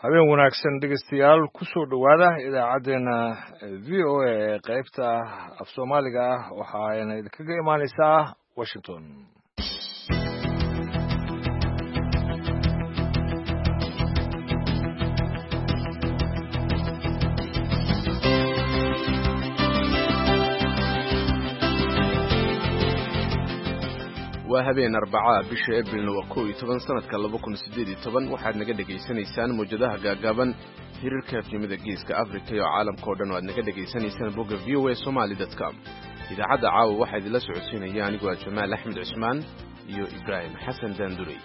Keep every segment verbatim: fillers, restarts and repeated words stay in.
habeen wanaagsan dhegeystayaal ku soo dhowaada idaacaddeenna v o a ee qaybta af soomaaliga ah waxaayna idinkaga imaanaysaa washington waa habeen arbacada bisha Abriil waa kow iyo toban sanadka laba kun iyo siddeed iyo toban waxaad naga dhageysanaysaan muujadaha gaagaaban hirarka afyimada geeska Afrika iyo caalamka oo dhan oo aad naga dhageysanaysaan bogga v o a somali dot com idaacadda caawa waxaa idinla socodsiinaya anigoo ah Jamaal Axmed Cusmaan iyo Ibraahim Xasan Daandurey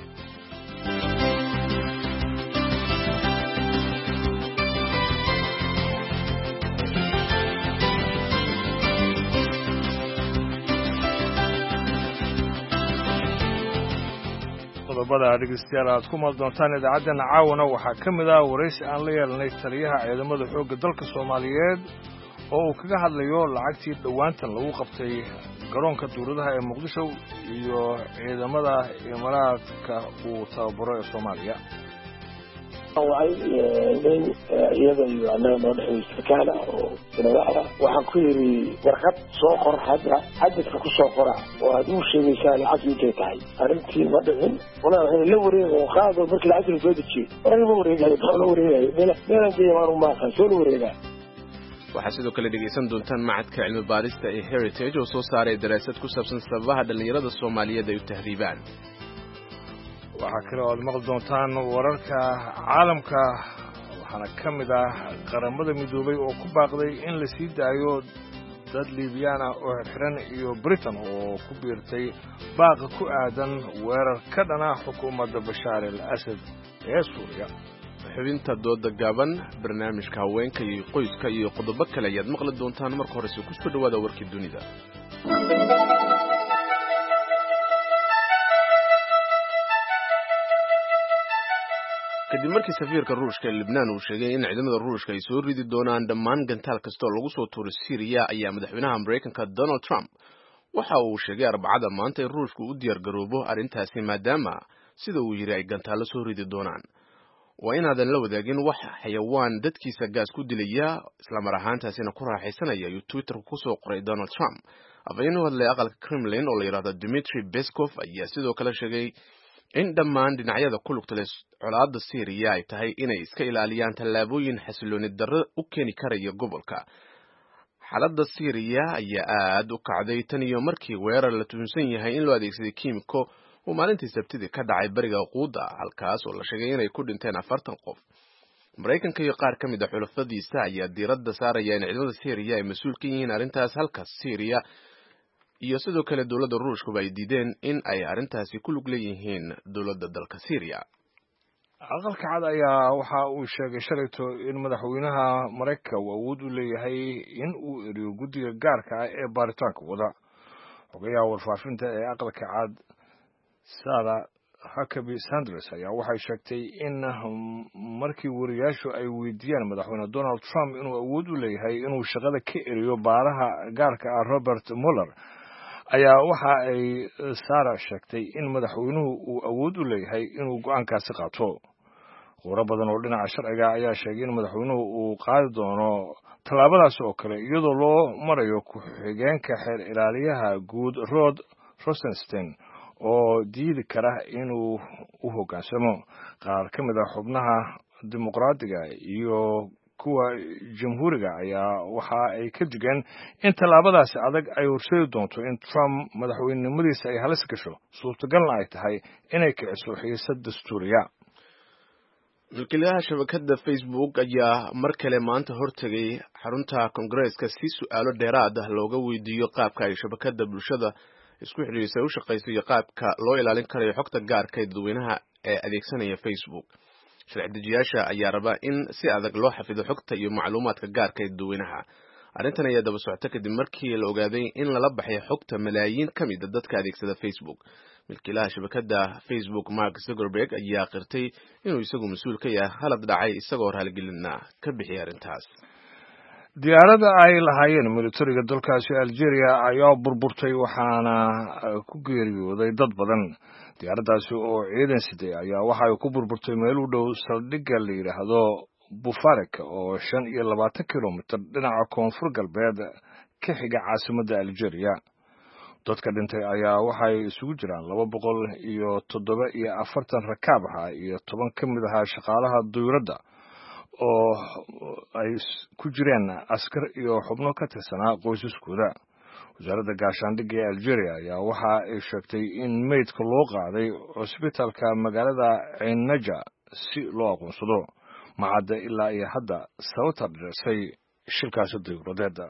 qodobada dhegeystayaal aad ku mal doontaan idaacaddeenna caawana waxaa ka mid ah waraysi aan la yeelanay taliyaha ciidamada xoogga dalka Soomaaliyeed oo uu kaga hadlayo lacagtii dhowaantan lagu qabtay garoonka duuradaha ee Muqdisho iyo ciidamada imaaraadka uu tababaro ee Soomaaliya waxay iyada iyo annaga noo dhexaysa kaana oo inadaara waxaan ku yidhi warqad soo qor hadda cadadka ku soo qora oo aad u sheegaysaa lacag intay tahay arrintii ma dhicin walaa waxay la wareegay qaado markii lacagta soo dejiyey warqad ma wareegay la wareegay meelan jeeyaan ma aqaan soo wareegay waxaa sidoo kale dhegeysan doontaan macadka cilmi baarista ee Heritage oo soo saaray daraasad ku saabsan sababaha dhalinyarada Soomaaliyeed ay u tahriibaan waxaa kale oo aad maqli doontaan wararka caalamka waxaana ka mid ah qaramada midoobay oo ku baaqday in la sii daayo dad Liibyaan ah oo xirxiran iyo Britain oo ku biirtay baaqa ku aadan weerar ka dhana xukuumadda Bashaar al-Assad ee Suuriya xubinta dooda gaaban barnaamijka haweenka iyo qoyska iyo qodobo kale ayaad maqli doontaan marka hore ku soo dhawaada warkii dunida kadib markii safiirka Ruushka ee Lebanon uu sheegay in ciidamada Ruushka ay soo ridi doonaan dhammaan gantaal kasta oo lagu soo tuuray Syria ayaa madaxweynaha Mareykanka Donald Trump waxa uu sheegay Arbacada maanta in Ruushku u diyaar garoobo arrintaasi maadaama sida uu yiri ay gantaalo soo ridi doonaan waa inaadan la wadaagin wax xayawaan dadkiisa gaas ku dilaya isla mar ahaantaasina ku raaxaysanaya ayuu Twitter ku soo qoray Donald Trump afayeenuu hadlay aqalka Kremlin oo la yiraahdo Dmitry Peskov ayaa sidoo kale sheegay in dhammaan dhinacyada ku lugta leh colaadda Syria ay tahay inay iska ilaaliyaan tallaabooyin xasilooni darro u keeni karaya gobolka xaaladda Syria ayaa aad u kacday tan iyo markii weerar la tuhunsan yahay in loo adeegsaday kiimiko uu maalintii Sabtidii ka dhacay bariga Quuda halkaas oo la sheegay inay ku dhinteen afartan qof Mareykanka iyo qaar ka mid ah xulafadiisa ayaa diiradda saaraya in ciidamada Syria ay mas'uul ka yihiin arrintaas halka Syria iyo sidoo kale dawladda Ruushka ay diideen in ay arrintaasi ku lug leeyihiin dawladda dalka Syria aqalka cad ayaa waxa uu sheegay shalayto in madaxweynaha Mareykanka uu awood u leeyahay in uu eriyo guddiga gaarka ah ee baaritaanka wada xogayaha warfaafinta ee aqalka cad Sarah Huckabee Sanders ayaa waxay sheegtay in markii wariyaashu ay weydiiyeen madaxweyne Donald Trump inuu awood u leeyahay inuu shaqada ka eriyo baaraha gaarka ah Robert Mueller ayaa waxa ay Sarah sheegtay in madaxweynuhu uu awood u leeyahay inuu go'aankaasi qaato qoro badan oo dhinaca sharciga ayaa sheegay in madaxweynuhu uu qaadi doono tallaabadaas oo kale iyadoo loo marayo ku-xigeenka xeer ilaaliyaha guud Rod Rosenstein oo diidi kara inuu u hoggaansamo qaar ka mid ah xubnaha dimuqraadiga iyo kuwa jamhuuriga ayaa waxa ay ka digeen in tallaabadaasi adag ay horseedi doonto in Trump madaxweynenimadiisa ay halis gasho suurtagalna ay tahay inay kiciso xiisad dastuuriya milkiilaha shabakadda Facebook ayaa mar kale maanta hortagay xarunta Congress-ka si su'aalo dheeraad ah looga weydiiyo qaabka ay shabakadda bulshada isku xiriirisa u shaqeyso iyo qaabka loo ilaalin karayo xogta gaarka ee dadweynaha ee adeegsanaya Facebook sharci dejiyaasha ayaa raba in si adag loo xafido xogta iyo macluumaadka gaarka ee dadweynaha arrintan ayaa daba socota kadib markii la ogaaday in lala baxay xogta malaayiin ka mid ah dadka adeegsada Facebook milkiilaha shabakadda Facebook Mark Zuckerberg ayaa qirtay inuu isagu mas'uul ka yahay halad dhacay isagoo raaligelina ka bixiyay arrintaas diyaaradda ay lahaayeen militariga dalkaasi Algeria ayaa burburtay waxaana ku geeriyooday dad badan diyaaraddaasi oo ciidan siday ayaa waxa ay ku burburtay meel u dhow saldhigga la yidhaahdo bufarek oo shan iyo labaatan kilomitir dhinaca koonfur galbeed ka xiga caasimadda algeria dadka dhintay ayaa waxay isugu jiraan laba boqol iyo toddoba iyo afartan rakaab ah iyo toban ka mid ahaa shaqaalaha duyuuradda oo ay ku jireen askar iyo xubno ka tirsanaa qoysaskooda wasaaradda gaashaandhigga ee algeria ayaa waxa ay sheegtay in meydka loo qaaday cusbitaalka magaalada ceynaja si loo aqoonsado macadda ilaa iyo hadda sababta dhirisay shilkaasi duyuuradeeda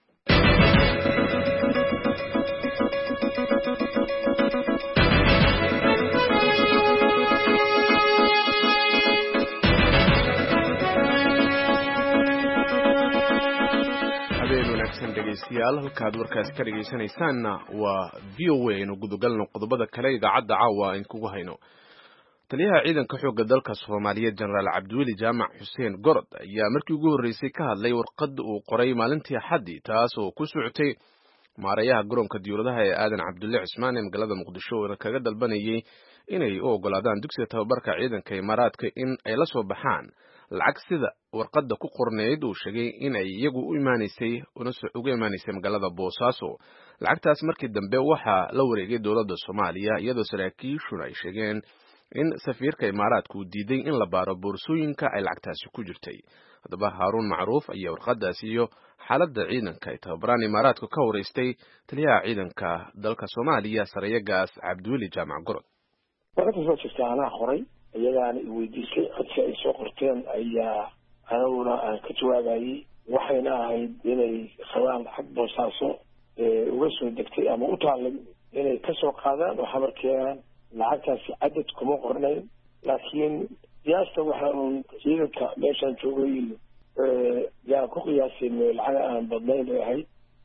dhegeystayaal halkaad warkaasi ka dhegeysanaysaanna waa v o a inu gudagalno qodobada kale idaacadda caawa in kugu hayno taliyaha ciidanka xoogga dalka soomaaliyeed jenaraal cabdiweli jaamac xuseen gorod ayaa markii ugu horreysay ka hadlay warqad uu qoray maalintii axaddii taas oo ku socotay maareeyaha garoonka diyuuradaha ee aadan cabdulle cismaan ee magaalada muqdisho oona kaga dalbanayay inay u ogolaadaan dugsiga tababarka ciidanka imaaraadka in ay la soo baxaan lacag sida warqadda ku qorneyd uu sheegay in ay iyagu u imaanaysay uga imaanaysay magaalada boosaaso lacagtaas markii dambe waxaa la wareegay dowladda soomaaliya iyadoo saraakiishuna ay sheegeen in safiirka imaaraadka uu diiday in la baaro boorsooyinka ay lacagtaasi ku jirtay haddaba haaruun macruuf ayaa warqadaasi iyo xaaladda ciidanka ay tababaraan imaaraadka ka wareystay taliyaha ciidanka dalka soomaaliya sarayagaas cabdiweli jaamac gorod iyagaana i weydiisay codsi ay soo qorteen ayaa anaguna aan ka jawaabayey waxayna ahayd inay qabaan lacag boosaaso uga soo degtay ama u taallay inay kasoo qaadaan oo xabar keenaan lacagtaasi cadad kuma qornayn laakiin qiyaasta waxa uun ciidanka meeshaan joogay yaan ku qiyaasay lacaga aan badnayn bay ahayd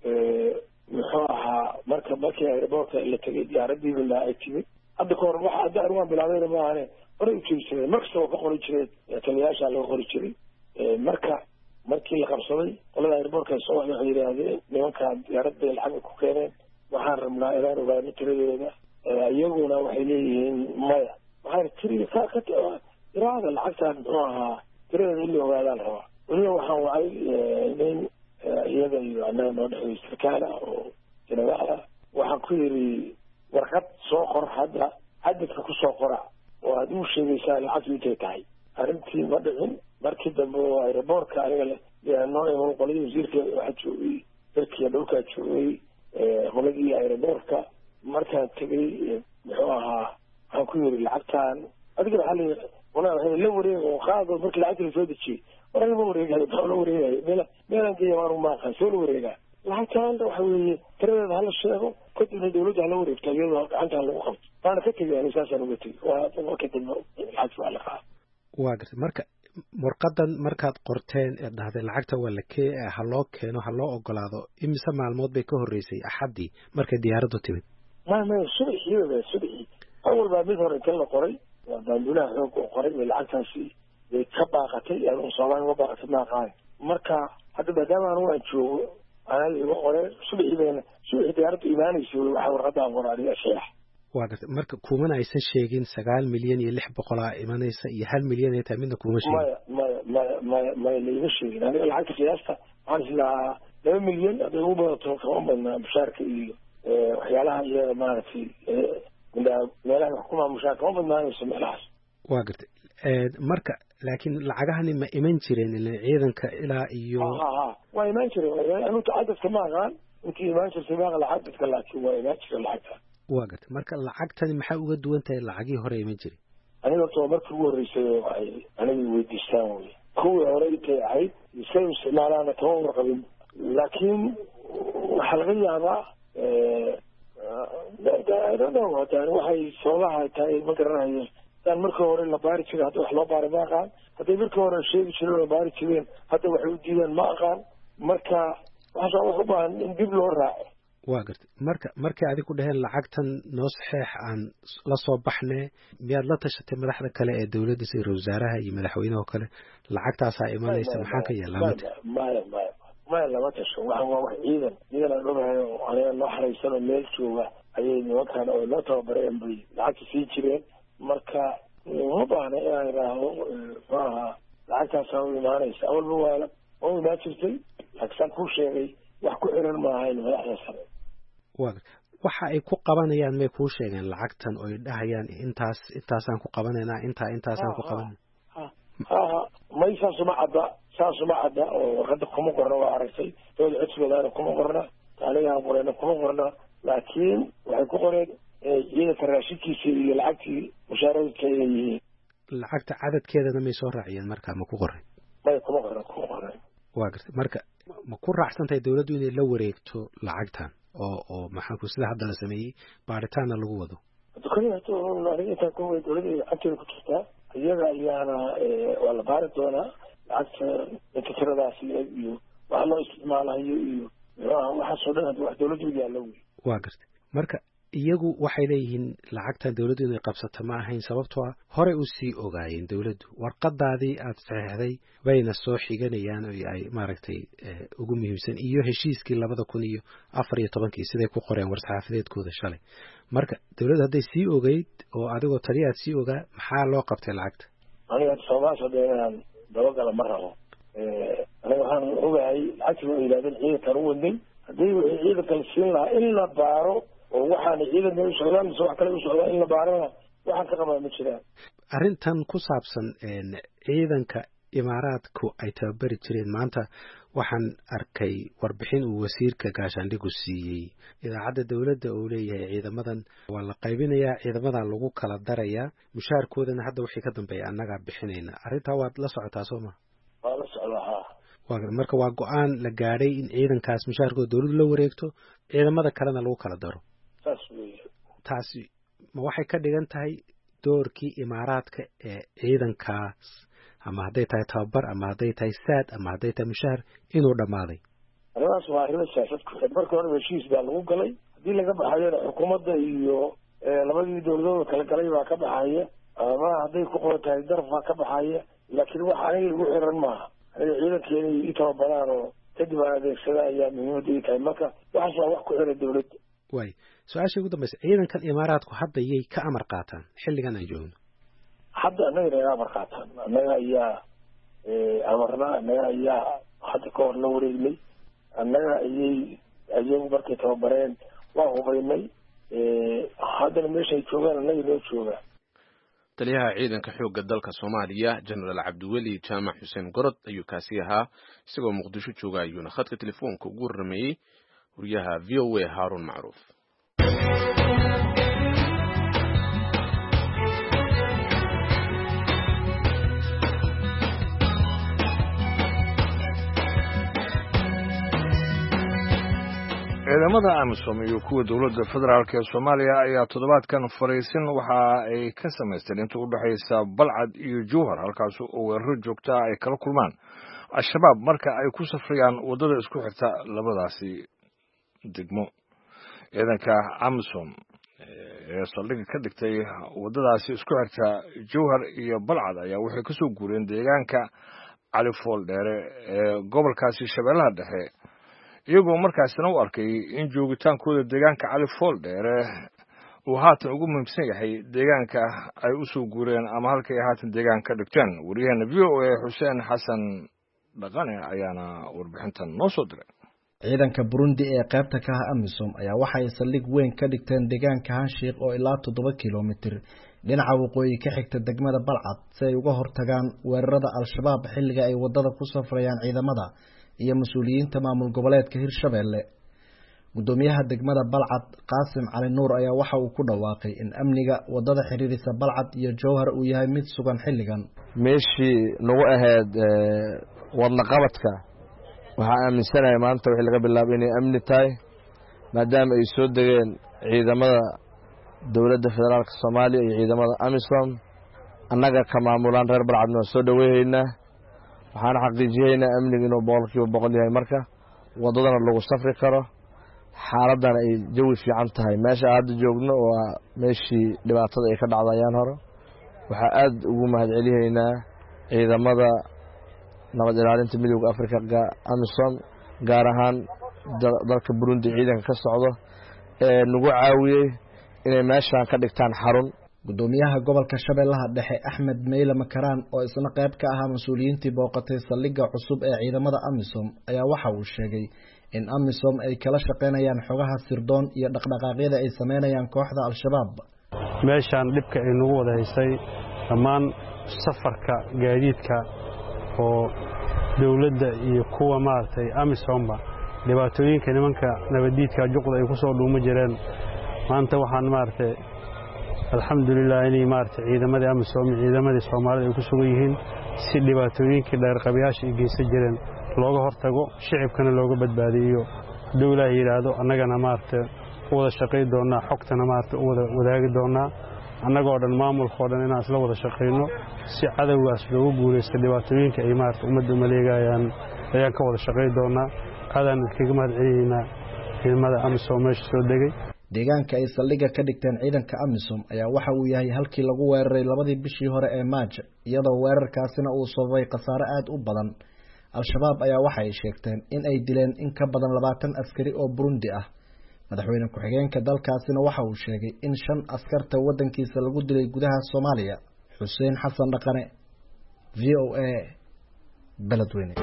muxuu ahaa marka markii aeroboortka la tegay diyaaradiibana ay timid hadda kahor waxa hadda anugaan bilaabeyna maahane horay u jiri jireen markasta waa ka qori jireen taliyayaashaa laga qori jiray marka markii la qabsaday qolada airboortka soo waxay yidhaahdeen nimankaan diyaarad bay lacag ku keeneen waxaan rabnaa inaan ogaano tiradooda iyaguna waxay leeyihiin maya waxaan tiri ka ka iraada lacagtaan muxuu ahaa tiradeeda in la ogaadaan rabaa weliba waxaan wacay nin iyada iyo annaga noo dhexeeyo sarkaal ah oo jenaraal ah waxaan ku yidhi warqad soo qor hadda cadadka kusoo qora oo aad u sheegaysaa lacagtu intay tahay arrintii ma dhicin markii dambe oo aeroboortka aniga noo iman qoladii wasiirka waxaa joogay dalkiiya dhulkaa joogay qoladii aeroboortka markaan tegay muxuu ahaa waxaan ku yidhi lacagtaan adiga waxaa la walaa la wareeg oo qaado markii lacagta lasoo dejiyey war lama wareegayo maxaa la wareegayo meel meelaan geeya waanu maaqan soo la wareegaa lacagtaanta waxa weeye tiradeeda hala sheego kadibna dawladda hala wareegto iyadoo gacantaan lagu qabto waana ka tegay ani saasaan uga tegay waa marka dambe lacagta waa la qaada waa gartay marka warqadan markaad qorteen ee dhahday lacagta waa la kee ha loo keeno ha loo ogolaado imise maalmood bay ka horreysay axaddii markay diyaaraddu timid maya maya subaxiiba subaxii awal baa mid hore inta la qoray waa baanduulaha xoog oo qoray bay lacagtaasi bay ka baaqatay iyadoo soomaaliya uga baaqatay maaqaan marka hadda maadaama anigu aan joogo anaa iga qoreen subaxii bayna subaxii diyaaraddu imaanaysa waxaa warqadaan qoraaniga sheex waa gartay marka kumana aysan sheegin sagaal milyan iyo lix boqolaa imanaysa iyo hal milyan ay tahay midna kuma sheegin maya maya maya maya maya laima sheegin aniga lacagta qiyaasta waxaan islahaa laba milyan hadday ugu badato kama badnaa mushaarka iyo waxyaalaha iyaga maaragtay meelaha wax ku maamushaan kama badnaanayso meelahaas waa gartay marka laakiin lacagahani ma iman jireen ila ciidanka ilaa iyo ha waa imaan jireen anuta cadadka ma aqaan intii imaan jirtay ma aqan cadadka laakiin waa imaan jireen lacagta waa gartay marka lacagtani maxaa uga duwan tahay lacagii hore iman jiray aniga horta waa markii ugu horreysay ay aniga weydiistaan wey kuwii hore intay ahayd iskay isticmaalaana kama warqabin laakiin waxaa laga yaabaa waxay sababaha tahay ma garanayo hadaan markii hore la baari jiray hadda wax loo baaray ma aqaan hadday markii hore sheegi jireen oo baari jireen hadda waxay u diideen ma aqaan marka waxaas wax u baahan in dib loo raaco waa gartay marka markay adig ku dhaheen lacagtan noo saxeex aan la soo baxnee miyaad la tashatay madaxda kale ee dawladda sida ra-iisul wasaaraha iyo madaxweynaha kale lacagtaasaa imanaysa maxaa ka yeelaa maya maya maya lama tasho waxan waa wax ciidan ciidan aan ogahay oo aniga noo xaraysan oo meel jooga ayay nimankan oo loo tababareen bay lacagta sii jireen marka uma baahna inaan idhaaho maaha lacagtaasaa u imaanaysa awalba waa waa u imaan jirtay laakiin kuu sheegay wax ku xiran maahayn madaxda sare waxa ay ku qabanayaan may kuu sheegeen lacagtan oo ay dhahayaan intaas intaasaan ku qabanaynaa intaa intaasaan ku qabanayna haha may saasuma cadda saasuma cadda oo warqadda kuma qorna waa aragtay dooda codsigoodaana kuma qorna taaligaha qoreyna kuma qorna laakiin waxay ku qoreen ciidanka raashinkiisa iyo lacagtii mushaaraadka inay yihiin lacagta cadadkeedana may soo raaciyeen markaa ma ku qoray may kuma qorna kuma qorna waa gartay marka ma ku raacsan tahay dawladdu inay la wareegto lacagtan oo oo maxaanku sida hadda la sameeyey baaritaanna lagu wado intaa ku dawladda lacagteeda ku jirtaa iyaga ayaana waa la baari doonaa lacagta inta tiradaas iyo waxa loo isticmaalayo iyo waxaasoo dhan hadda wax dawladdu yaalla wey waa gartay marka iyagu waxay leeyihiin lacagtan dawladdu inay qabsato ma ahayn sababtoo ah horey u sii ogaayeen dawladdu warqadaadii aada saxeexday bayna soo xiganayaan oo ay maaragtay ugu muhiimsan iyo heshiiskii labada kun iyo afar iyo tobankii siday ku qoreen war-saxaafadeedkooda shalay marka dawladdu hadday sii ogeyd oo adigoo taliya aad sii ogaa maxaa loo qabtay lacagta aniga soomaas hadda inaan dabagala ma rabo aniga waxaan ogahay lacagtii waa yidhahdeen ciidankan u wadnay haddii wixii ciidanka la siin lahaa in la baaro oo waxaana ciidanka u socdaan mise wax kale u socdaan in la baarana waxaan ka qabaa ma jiraan arrintan ku saabsan ciidanka imaaraadku ay tababari jireen maanta waxaan arkay warbixin uu wasiirka gaashaandhigu siiyey idaacadda dawladda uu leeyahay ciidamadan waa la qaybinayaa ciidamadan lagu kala darayaa mushaarkoodana hadda wixii ka dambeeya annagaa bixinayna arrintaa waad la socotaa soo ma waa la socdaa ha waa marka waa go-aan la gaadhay in ciidankaas mushaarkooda dawladdu la wareegto ciidamada kalena lagu kala daro saas weeye taasi ma waxay ka dhigan tahay doorkii imaaraadka ee ciidankaas ama hadday tahay tababar ama hadday tahay saad ama hadday tahay mushaar inuu dhammaaday arrimahaas waa arrimo siyaasad ku xid marka hore heshiis baa lagu galay haddii laga baxayona xukuumadda iyo labadii dawladooda kala galay baa ka baxaya ama hadday ku qoran tahay daraf baa ka baxaya laakiin wax aniga igu xiran maaha aniga ciidankeena i tababaraan oo kadib aan adeegsada ayaa muhiimadda ii tahay marka waxaas waa wax ku xiran dawladda way su-aasha ugu dambaysa ciidankan imaaraadku hadda yay ka amar qaataan xilligan aan joogno hadda annaga naga amar qaataan annaga ayaa amarna annaga ayaa hadda ka hor la wareegnay annaga ayay ayagu markay tababareen waa hubaynay haddana meeshaay joogaan annaga noo joogaan taliyaha ciidanka xoogga dalka Soomaaliya General Cabdiweli Jaamac Xuseen Gorod ayuu kaasi ahaa isagoo Muqdisho jooga ayuuna khadka telefoonka ugu warramayay wariyaha V O A Harun Macruuf ciidamada amisom iyo kuwa dowladda federaalk ee Soomaaliya ayaa toddobaadkan fariisin waxa ay ka samaysteen inta u dhaxaysa Balcad iyo Jowhar halkaas oo weeraro joogta ay kala kulmaan al-shabaab marka ay ku safrayaan wadada isku xirta labadaasi degmo ciidanka amisom ee saldhigga ka dhigtay wadadaasi isku xirta Jowhar iyo Balcad ayaa waxay ka soo guureen deegaanka Cali Fool Dheere ee gobolkaasi Shabeellaha Dhexe iyagoo markaasna u arkay in joogitaankooda deegaanka Cali Fool Dheere uu haatan ugu muhiimsan yahay deegaanka ay u soo guureen ama halkay haatan deegaan ka dhigteen wariyahana V O A Xuseen Xasan Dhaqane ayaana warbixintan noo soo diray ciidanka Burundi ee qaybta ka ah Amisom ayaa waxay saldhig weyn ka dhigteen deegaanka Hanshiiq oo ilaa toddoba kiiloomitir dhinaca waqooyi ka xigta degmada Balcad si ay uga hortagaan weerarada al-shabaab xilliga ay wadada ku safrayaan ciidamada iyo mas'uuliyiinta maamul goboleedka Hirshabeelle gudoomiyaha degmada Balcad Qaasim Cali Nuur ayaa waxa uu ku dhawaaqay in amniga wadada xiriirisa Balcad iyo Jowhar uu yahay mid sugan xilligan meeshii nagu ahayd wadna qabadka waxa aaminsanahay maanta wixii laga bilaabay inay amni tahay maadaama ay soo degeen ciidamada dowladda federaalka Soomaaliya iyo ciidamada Amisom annaga ka maamulaan reer Balcad oo soo dhaweeyna waxaan xaqiijiyeynaa amniga inuu boqolkiiba boqol yahay marka wadadana lagu safri karo xaaladana ay jawi fiican tahay meesha hadda joogno waa meeshii dhibaatada ay ka dhacdayaan hore waxa aad ugu mahadceliyeynaa ciidamada nabad ilaalinta midowga Afrika Amisom gaar ahaan dalka Burundi ciidanka ka socdo ee nagu caawiyey inay meeshaan ka dhigtaan xarun. gudoomiyaha gobolka Shabeellaha Dhexe Axmed Meyle Makaraan oo isna qayb ka ahaa mas'uuliyiintii booqatay saldhigga cusub ee ciidamada AMISOM ayaa waxa uu sheegay in AMISOM ay kala shaqeynayaan xogaha sirdoon iyo dhaqdhaqaaqyada ay sameynayaan kooxda Al-Shabaab. meeshaan dhibka ay nagu wada haysay dhammaan safarka gaadiidka oo dawladda iyo kuwa maartay AMISOMba dhibaatooyinka nimanka nabadiidka juqda ay ku soo dhuuma jireen maanta waxaan maartay alxamdulillah inay maartay ciidamadii AMISOM ciidamadii Soomaalida ay ku sugan yihiin si dhibaatooyinkii dheer qabiyaasha ay geysan jireen looga hortago shicibkana looga badbaadiyo dawladda yiraahdo annagana maartay wada shaqeey doona xogtana maartay wada wadaagi doona annagoo dhan maamulka dhan inaan isla wada shaqeyno si cadawgaas loogu guuleysto dhibaatooyinka ay maartay ummadda maleegayaan ayaan ka wada shaqeey doona aadaan kaga mahadcelinaynaa ciidamada AMISOM meesha soo degay. deegaanka ay saldhigga ka dhigteen ciidanka AMISOM ayaa waxa uu yahay halkii lagu weeraray labadii bishii hore ee Maaj iyadoo weerarkaasina uu sababay khasaare aad u badan. Al-Shabaab ayaa waxa ay sheegteen in ay dileen in ka badan labaatan askari oo Burundi ah. madaxweyne ku-xigeenka dalkaasina waxa uu sheegay in shan askarta wadankiisa lagu dilay gudaha Soomaaliya. Xuseen Xasan Dhaqane, V O A, Beledweyne.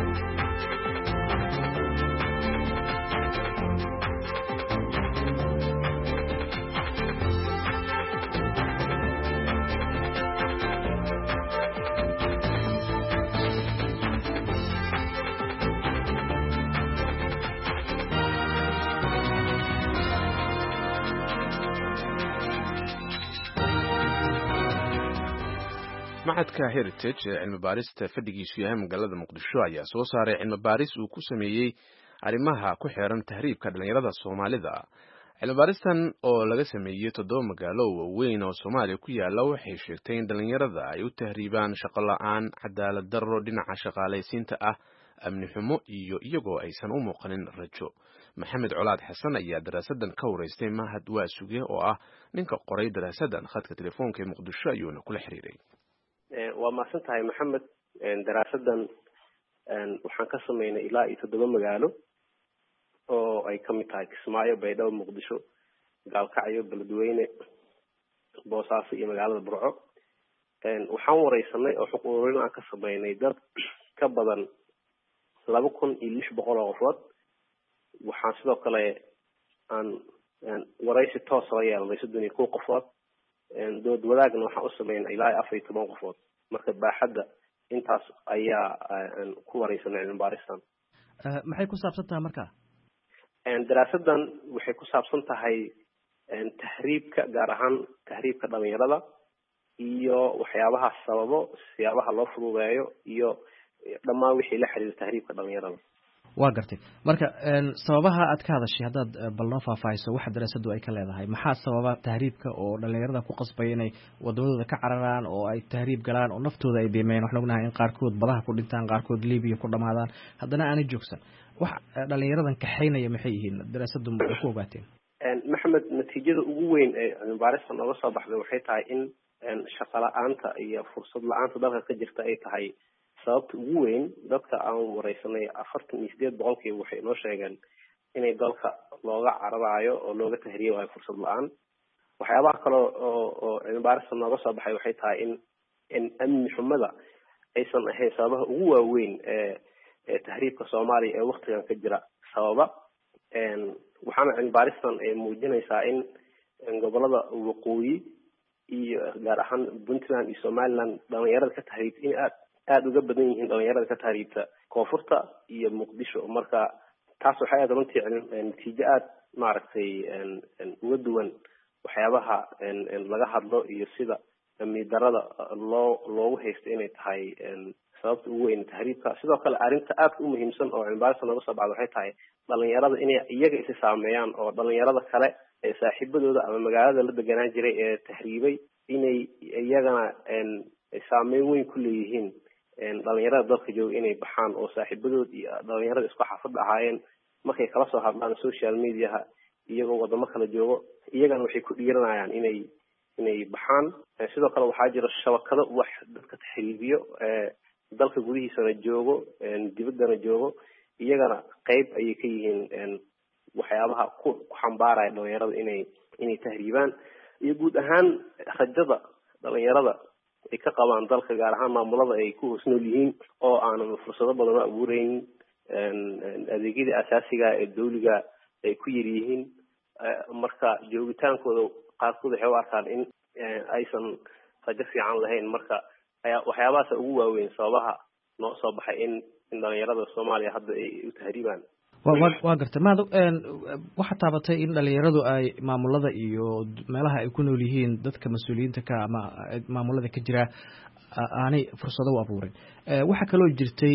maxadka Heritage ee cilmi baarista fadhigiisu yahay magaalada Muqdisho ayaa soo saaray cilmi baaris uu ku sameeyay arrimaha ku xeeran tahriibka dhalinyarada Soomaalida. cilmi baaristan oo laga sameeyay toddoba magaalo waaweyn oo Soomaaliya ku yaala waxay sheegtay in dhalinyarada ay u tahriibaan shaqo la'aan, cadaalad darro dhinaca shaqaalaysiinta ah, amni xumo iyo iyagoo aysan u muuqanin rajo. Maxamed Colaad Xasan ayaa daraasadan ka wareystay Mahad Waasuge oo ah ninka qoray daraasadan khadka telefoonka ee Muqdisho ayuuna kula xiriiray. waa maasan tahay Maxamed. daraasadan waxaan ka sameynay ilaa iyo toddoba magaalo oo ay ka mid tahay Kismaayo, Baydhabo, Muqdisho, Gaalkacyo, Beledweyne, Boosaaso iyo magaalada Burco. waxaan wareysanay oo xog ururin aan ka sameynay dad ka badan laba kun iyo lix boqol oo qofood. waxaan sidoo kale aan wareysi toos ah yeelnay soddon iyo kow qofood. dood wadaagna waxaan u sameynay ilaa afar iyo toban qofood. marka baaxadda intaas ayaa ku wareysanay cilmi baaristan. maxay ku saabsan tahay marka? daraasadan waxay ku saabsan tahay tahriibka, gaar ahaan tahriibka dhalinyarada iyo waxyaabaha sababo, siyaabaha loo fududeeyo iyo dhammaan wixii la xiriira tahriibka dhalinyarada. waa gartay. marka sababaha aad ka hadashay haddaad bal noo faahfaahiso waxa daraasadu ay ka leedahay. maxaa sababa tahriibka oo dhalinyarada ku qasbaya inay wadamadooda ka cararaan oo ay tahriib galaan oo naftooda ay biimeeyaan? waxaan ognahay in qaarkood badaha ku dhintaan, qaarkood Libiya ku dhamaadaan, haddana aanay joogsan. wax dhalinyaradan kaxaynaya maxay yihiin? daraasadu ma ku ogaateen? Maxamed, natiijada ugu weyn ee cilmi baarista nooga soo baxday waxay tahay in shaqo la'aanta iyo fursad la'aanta dalka ka jirta ay tahay sababta ugu weyn. dadka aan wareysanay afartan iyo sideed boqolkiiba waxay noo sheegeen inay dalka looga cararayo oo looga tahriibayo fursad la'aan. waxyaabaha kale oo oo cilmi baarista nooga soo baxay waxay tahay in in amni xumada aysan ahayn sababaha ugu waaweyn ee ee tahriibka Soomaaliya ee waqtigan ka jira sababa. waxaana cilmi baaristan ay muujinaysaa in gobolada waqooyi iyo gaar ahaan Puntland iyo Somaliland dhalinyarada ka tahriibta in aad aad uga badan yihiin dhalinyarada ka tahriibta koonfurta iyo Muqdisho. marka taas waxay aad runtii natiijo aad maaragtay uga duwan waxyaabaha laga hadlo iyo sida amni darada loo loogu haysto inay tahay sababta ugu weyn tahriibka. sidoo kale arrinta aad u muhiimsan oo cilmi baarista nooga soo baxday waxay tahay dhalinyarada inay iyaga is saameeyaan oo dhalinyarada kale ee saaxiibadooda ama magaalada la deganaan jiray ee tahriibay inay iyagana saameyn weyn ku leeyihiin dhalinyarada dalka jooga inay baxaan oo saaxiibadood iyo dhalinyarada isku xaafad ahaayeen markay kala soo hadlaan social mediaha iyagoo wadamo kala joogo iyagana waxay ku dhiiranayaan inay inay baxaan. sidoo kale waxaa jira shabakado wax dadka tahriibiyo ee dalka gudihiisana joogo, dibaddana joogo, iyagana qayb ayay ka yihiin waxyaabaha ku xambaaraya dhalinyarada inay inay tahriibaan iyo guud ahaan rajada dhalinyarada ay ka qabaan dalka gaar ahaan maamulada ay ku hoos nool yihiin oo aanan fursado badan u abuureynin adeegyada asaasiga ee dawliga ay ku yar yihiin marka joogitaankooda qaarkood waxay u arkaan in aysan rajo fiican lahayn marka waxyaabahaas ugu waaweyn sababaha noo soo baxay in in dhalinyarada Soomaaliya hadda ay u tahriibaan waa gartay maad waxa taabatay in dhalinyaradu ay maamulada iyo meelaha ay ku nool yihiin dadka mas'uuliyiinta ka ama maamulada ka jira aanay fursado u abuurin waxa kaloo jirtay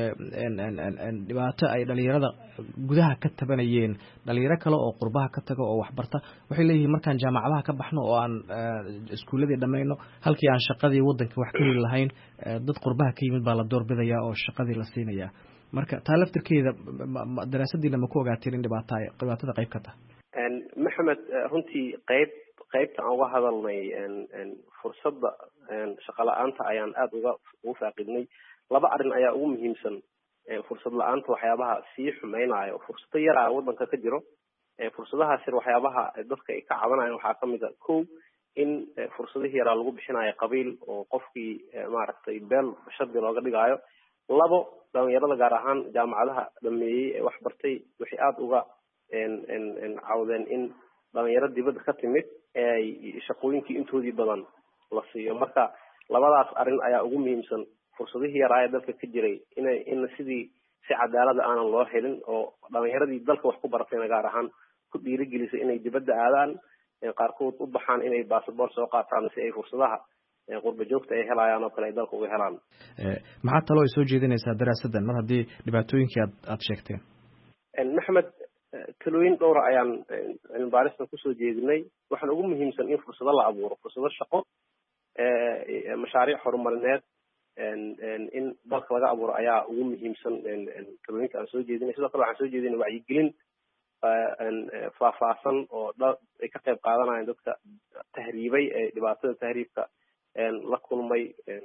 dhibaato ay dhalinyarada gudaha ka tabanayeen dhalinyaro kale oo qurbaha ka tago oo waxbarta waxay leeyihiin markaan jaamacadaha ka baxno oo aan iskuuladii dhamayno halkii aan shaqadii wadanka wax ka heli lahayn dad qurbaha ka yimid baa la doorbidaya oo shaqadii la siinaya marka taa laftirkeeda daraasadiina ma ku ogaateen in dhibaata dhibaatada qayb ka tahay maxamed runtii qayb qaybta aan uga hadalnay fursadda shaqo la-aanta ayaan aada uga ugu faaqidnay laba arrin ayaa ugu muhiimsan fursad la-aanta waxyaabaha sii xumeynaya oo fursado yar ah wadanka ka jiro fursadahaas yar waxyaabaha dadka ay ka cabanayaan waxaa kamid a kow in fursadihii yaraa lagu bixinayo qabiil oo qofkii maaragtay beel shardi looga dhigaayo labo dhalinyarada gaar ahaan jaamacadaha dhameeyey ee wax bartay waxay aada uga cawdeen in dhalinyaro dibadda ka timid ay shaqooyinkii intoodii badan la siiyo marka labadaas arrin ayaa ugu muhiimsan fursadihii yaraa ee dalka ka jiray inay in sidii si cadaalada aanan loo helin oo dhalinyaradii dalka wax ku baratayna gaar ahaan ku dhiirigelisay inay dibadda aadaan qaarkood u baxaan inay basaboort soo qaataan si ay fursadaha qurba joogta ay helayaan oo kale ay dalka uga helaan maxaa taloo ay soo jeedinaysaa daraasadan mar haddii dhibaatooyinkii aad aada sheegteen maxamed talooyin dhowra ayaan cilmi baaristan kusoo jeedinay waxaan ugu muhiimsan in fursado la abuuro fursado shaqo mashaariic horumarineed in dalka laga abuuro ayaa ugu muhiimsan talooyinka aan soo jeedinay sidoo kale waxaan soo jeedinay wacyigelin faahfaahsan oo ay ka qayb qaadanayaan dadka tahriibay ee dhibaatada tahriibka la kulmay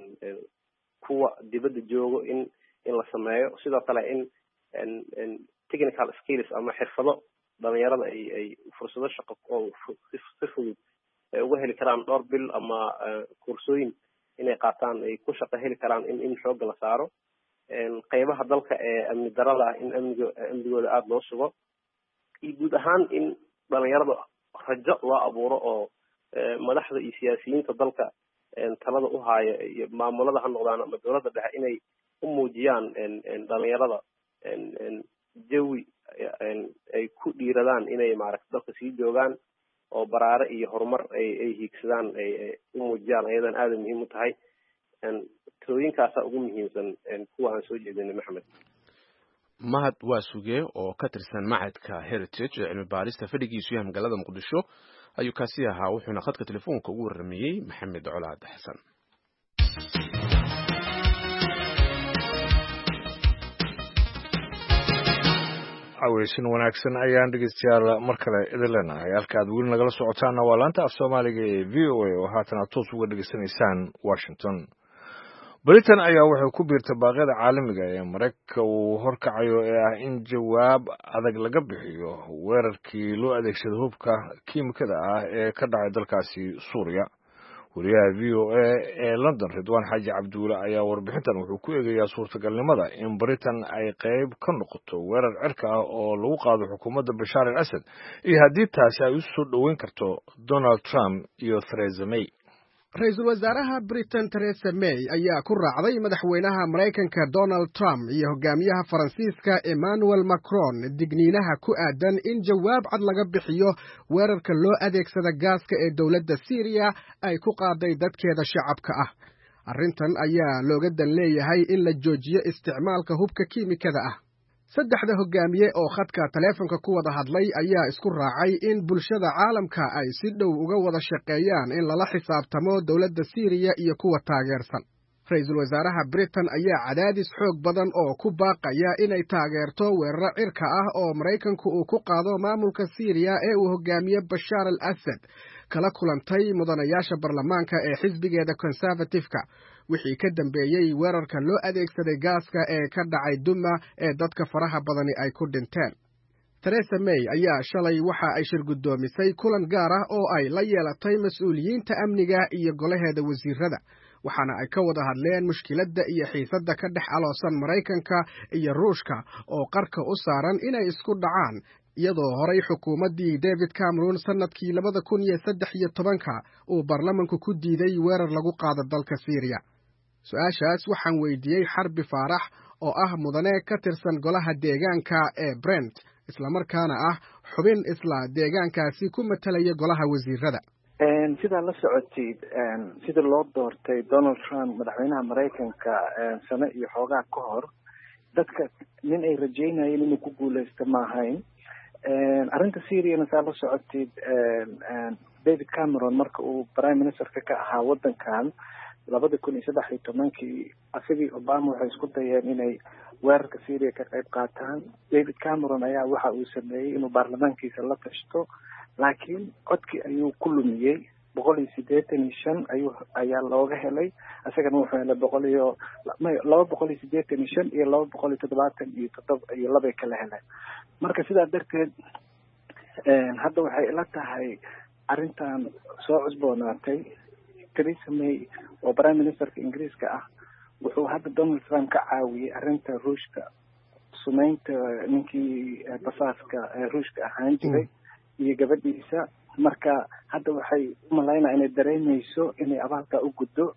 kuwa dibadda joogo in in la sameeyo sidoo kale in technical skills ama xirfado dhalinyarada ay ay fursado shaqo oo si fudud ay uga heli karaan dhowr bil ama kursooyin inay qaataan ay ku shaqo heli karaan in in xoogga la saaro qaybaha dalka ee amni darada ah in amniga amnigooda aada loo sugo iyo guud ahaan in dhalinyarada rajo loo abuuro oo madaxda iyo siyaasiyiinta dalka talada u haaya iyo maamulada ha noqdaan ama dowladda dhexe inay u muujiyaan dhalinyarada jawi ay ku dhiiradaan inay maaragta dalka sii joogaan oo baraare iyo horumar ay ay hiigsadaan ay u muujiyaan ayadan aada muhiim u tahay talooyinkaasaa ugu muhiimsan kuwa aan soo jeedinay maxamed mahad waa suge oo ka tirsan macadka heritage ee cilmi baarista fadhigiisu yahay magaalada muqdisho ayuu kaasi ahaa wuxuuna khadka telefoonka ugu warramiyey maxamed colaad xasan aweysin wanaagsan ayaan dhegeystayaal mar kale idin leenahay halka aad weli nagala socotaana waa laanta af soomaaliga ee v o a oo haatan aad toos uga dhegeysanaysaan washington britain ayaa waxay ku biirtay baaqyada caalamiga ee maraykanka uu horkacayo ee ah in jawaab adag laga bixiyo weerarkii loo adeegsaday hubka kiimikada ah ee ka dhacay dalkaasi suuriya wariyaha v o a ee london ridwaan xaaji cabduule ayaa warbixintan wuxuu ku eegayaa suurtagalnimada in britain ay qayb ka noqoto weerar cirka ah oo lagu qaado xukuumadda bashaar al asad iyo haddii taasi ay u soo dhoweyn karto donald trump iyo theresa may ra-iisul wasaaraha britain theresa may ayaa ku raacday madaxweynaha maraykanka donald trump iyo hogaamiyaha faransiiska emmanuel macron digniinaha ku aadan in jawaab cad laga bixiyo weerarka loo adeegsada gaaska ee dowladda syriya ay ku qaaday dadkeeda shacabka ah arrintan ayaa looga dan leeyahay in la joojiyo isticmaalka hubka kiimikada ah saddexda hogaamiye oo khadka taleefonka ku wada hadlay ayaa isku raacay in bulshada caalamka ay si dhow uga wada shaqeeyaan in lala xisaabtamo dowladda Syria iyo kuwa taageersan. Ra-iisul wasaaraha Britain ayaa cadaadis xoog badan oo ku baaqaya inay taageerto weerar cirka ah oo Maraykanku uu ku qaado maamulka Syria ee uu hogaamiye Bashar al-Assad kala kulantay mudanayaasha baarlamaanka ee xisbigeeda Conservative-ka wixii ka dambeeyay weerarka loo adeegsaday gaaska ee ka dhacay Duma ee dadka faraha badani ay ku dhinteen. Theresa May ayaa shalay waxa ay shir guddoomisay kulan gaar ah oo ay la yeelatay mas'uuliyiinta amniga iyo golaheeda wasiirada, waxaana ay ka wada hadleen mushkiladda iyo xiisadda ka dhex aloosan Maraykanka iyo Ruushka oo qarka u saaran inay isku dhacaan, iyadoo horay xukuumaddii David Cameron sannadkii labada kun iyo saddex iyo tobanka uu baarlamanku ku diiday weerar lagu qaado dalka Syria. Su-aashaas waxaan weydiiyey Xarbi Faarax oo ah mudane ka tirsan golaha deegaanka ee Brent, isla markaana ah xubin isla deegaankaasi ku matalaya golaha wasiirada. sidaa la socotid sida loo doortay Donald Trump madaxweynaha Maraykanka sano iyo xoogaa ka hor, dadka nin ay rajeynayeen inuu ku guuleysto ma ahayn. arrinta Syria saa la socotid, David Cameron marka uu prime ministerka ka ahaa wadankan labada kun iyo saddex iyo tobankii, asagii Obama waxay isku dayeen inay weerarka Syria ka qayb qaataan. David Cameron ayaa waxa uu sameeyey inuu baarlamaankiisa la tashto, laakiin codkii ayuu ku lumiyey boqol iyo siddeetan iyo shan ayuu ayaa looga helay, asagana wuxuu helay boqol iyo laba boqol iyo siddeetan iyo shan iyo laba boqol iyo toddobaatan iyo toddoba iyo labay kala heleen. marka sidaa darteed hadda waxay ila tahay arrintan soo cusboonaatay. Theresa May oo prime ministerka Ingiriiska ah wuxuu hadda Donald Trump ka caawiyey arrinta Ruushka, sumeynta ninkii basaaska Ruushka ahaan jiray iyo gabadhiisa. marka hadda waxay u malaynaa inay dareemayso inay abaalka u guddo,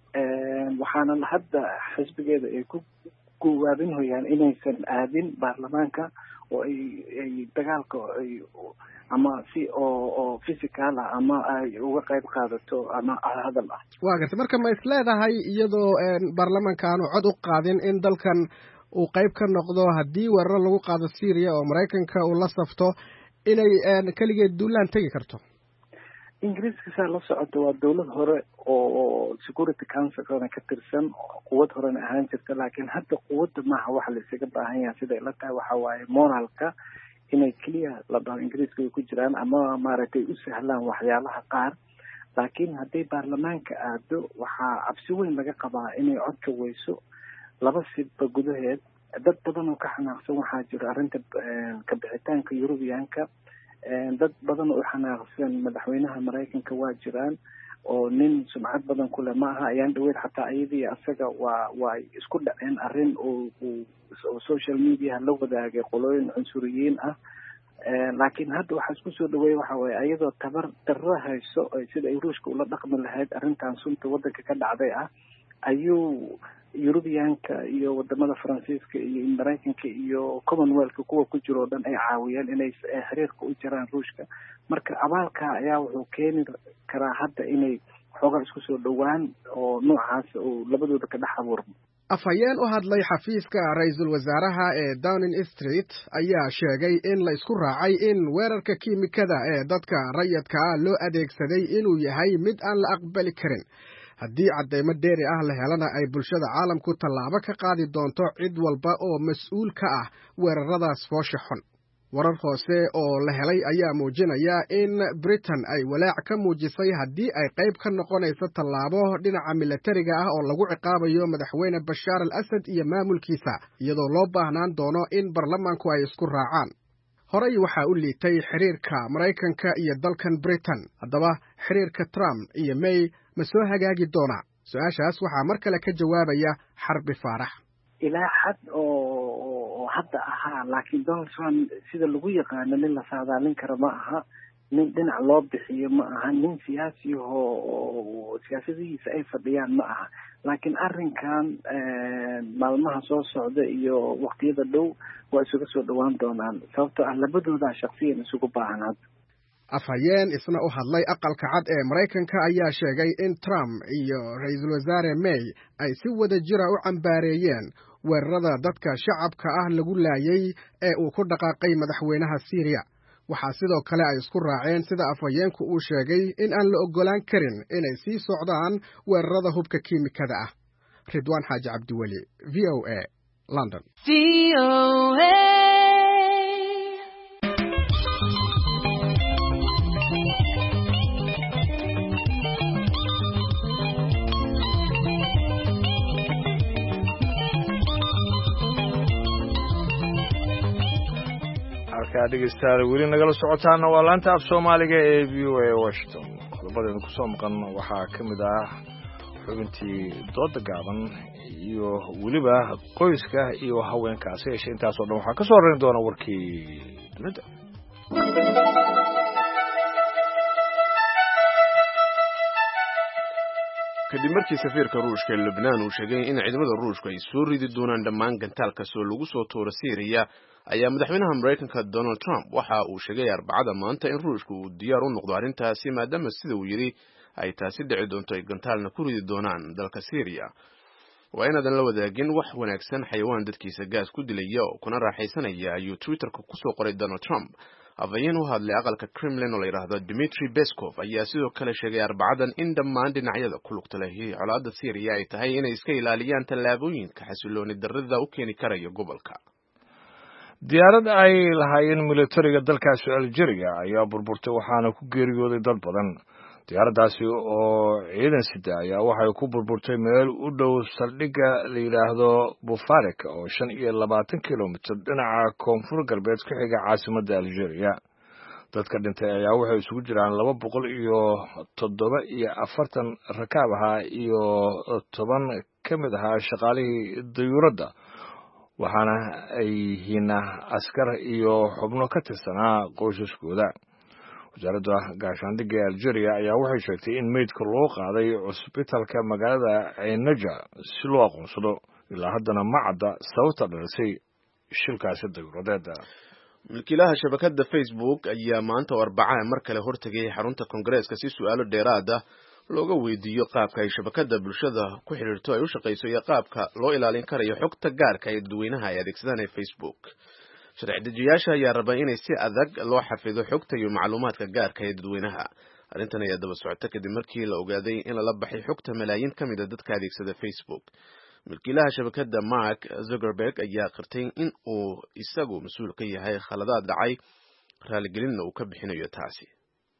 waxaana hadda xisbigeeda ay ku guwaabinayaan inaysan aadin baarlamaanka oo ay ay dagaalka ay ama si oo oo physical ah ama ay uga qayb qaadato ama hadal ah. waa gartay. marka ma isleedahay iyadoo baarlamaanka aanu cod u qaadin in dalkan uu qayb ka noqdo haddii weerar lagu qaado Syria oo Maraykanka uu la safto, inay kaligeed duulaan tegi karto? Ingiriiska saa la socoto waa dowlad hore oo Security Council-kana ka tirsan, quwad horena ahaan jirta, laakiin hadda quwadda maaha waxa la isaga baahan yahay. siday la tahay waxa waaye moralka inay keliya la dhaho Ingiriiska ay ku jiraan ama maaragtay u sahlaan waxyaalaha qaar. laakiin hadday baarlamaanka aado waxaa cabsi weyn laga qabaa inay codka weyso laba sibba gudaheed. dad badan oo ka xanaaqsan waxaa jira arrinta ka bixitaanka Yurubiyaanka, dad badan oo xanaaqsan madaxweynaha Maraykanka waa jiraan oo nin sumcad badan ku leh ma aha. ayaan dhaweyd xataa iyadii asaga waa waa isku dhaceen arrin oo oo social media la wadaagay qolooyin cunsuriyiin ah. laakiin hadda waxaa isku soo dhaweeyay waxa waaye ayadoo tabar darro hayso sida ay Ruushka ula dhaqmi lahayd arrintan sunta wadanka ka dhacday ah, ayuu Yurubiyaanka iyo wadamada Faransiiska iyo Maraykanka iyo Commonwealth kuwa ku jiro dhan ay caawiyeen inay xiriirka u jiraan Ruushka. marka abaalka ayaa wuxuu keeni karaa hadda inay xoogaa isku soo dhawaan oo noocaas oo labadooda ka dhex abuurmo. afhayeen u hadlay xafiiska ra'iisul wasaaraha ee Downing Street ayaa sheegay in la isku raacay in weerarka kiimikada ee dadka rayidka ah loo adeegsaday inuu yahay mid aan la aqbali karin. haddii cadeymo dheeri ah la helana ay bulshada caalamku tallaabo ka qaadi doonto cid walba oo mas'uul ka ah weeraradaas foosha xun. warar hoose oo la helay ayaa muujinaya in Britain ay walaac ka muujisay haddii ay qayb ka noqonayso tallaabo dhinaca militariga ah oo lagu ciqaabayo madaxweyne Bashar al-Assad iyo maamulkiisa, iyadoo loo baahnaan doono in baarlamaanku ay isku raacaan. horey waxaa u liitay xiriirka Maraykanka iyo dalkan Britain. haddaba xiriirka Trump iyo May ma soo hagaagi doonaa? su-aashaas waxaa mar kale ka jawaabaya Xarbi Faarax. ilaa xad oo hadda ahaa, laakiin Donald Trump sida lagu yaqaano nin la saadaalin kara ma aha, nin dhinac loo bixiyo ma aha, nin siyaasi oo siyaasadihiisa ay fadhiyaan ma aha. laakiin arrinkan maalmaha soo socda iyo waqtiyada dhow waa isuga soo dhawaan doonaan, sababtoo ah labadooda shakhsiyan isugu baahan hadda. afhayeen isna u hadlay aqalka cad ee Maraykanka ayaa sheegay in Trump iyo ra'iisul wasaare May ay si wada jira u cambaareeyeen weerarada dadka shacabka ah lagu laayay ee uu ku dhaqaaqay madaxweynaha Syria. waxaa sidoo kale ay isku raaceen sida afhayeenku uu sheegay in aan la ogolaan karin inay sii socdaan weerarada hubka kiimikada ah. Ridwaan Xaaji Cabdiweli, V O A, London. V O A halkaa dhegeystayaal weli nagala socotaana waa laanta af soomaaliga ee v o a washington qodobadaynu kusoo maqan waxaa ka mid ah xubintii dooda gaaban iyo weliba qoyska iyo haweenkaasi yeeshe intaasoo dhan waxaa ka soo horeyn doona warkii dunida. kadib markii safiirka ruushka ee Lebanon uu sheegay in ciidamada ruushka ay soo ridi doonaan dhammaan gantaalka soo lagu soo tooro Syria ayaa madaxweynaha Mareykanka Donald Trump waxa uu sheegay Arbacada maanta in ruushku uu diyaar u noqdo arrintaasi maadaama sida uu yiri ay taasi dhici doonto ay gantaalna ku ridi doonaan dalka Syria. waa inaadan la wadaagin wax wanaagsan xayawaan dadkiisa gaas ku dilaya oo kuna raaxaysanaya ayuu Twitterka ku soo qoray Donald Trump. afayeen u hadlay aqalka Kremlin oo la yiraahdo Dmitry Peskov ayaa sidoo kale sheegay Arbacadan in dhammaan dhinacyada ku lugta leh colaadda Syria ay tahay inay iska ilaaliyaan tallaabooyinka xasilooni darrada u keeni karaya gobolka. diyaarad ay lahaayeen militariga dalkaasi Algeria ayaa burburtay waxaana ku geeriyooday dad badan. diyaaradaasi oo ciidan sida ayaa waxay ku burburtay meel u dhow saldhigga la yiraahdo Bufarek oo shan iyo labaatan kiiloomitir dhinaca koonfur galbeed ka xiga caasimadda Algeria. dadka dhintay ayaa waxay isugu jiraan laba boqol iyo toddoba iyo afartan rakaab ahaa iyo toban ka mid ahaa shaqaalihii diyuuradda waxaana ay yihiin askar iyo xubno ka tirsanaa qoysaskooda. wasaaradda gaashaandhigga ee Algeria ayaa waxay sheegtay in meydka loo qaaday cusbitaalka magaalada Aynaja si loo aqoonsado. ilaa haddana ma cadda sababta dhalisay shilkaasi diyuuradeed. milkiilaha shabakadda Facebook ayaa maanta oo Arbacada mar kale hortagay xarunta Koongareeska si su'aalo dheeraad ah looga weydiiyo qaabka ay shabakadda bulshada ku xiriirto ay u shaqeyso iyo qaabka loo ilaalin karayo xogta gaarka ee dadweynaha ay adeegsadaan ee Facebook. sharci dejiyaasha ayaa raba inay si adag loo xafido xogta iyo macluumaadka gaarka ee dadweynaha. arrintan ayaa daba socota kadib markii la ogaaday in lala baxay xogta malaayiin ka mid ah dadka adeegsada Facebook. milkiilaha shabakadda Mark Zuckerberg ayaa qirtay in uu isagu mas'uul ka yahay khaladaad dhacay raaligelinna uu ka bixinayo taasi.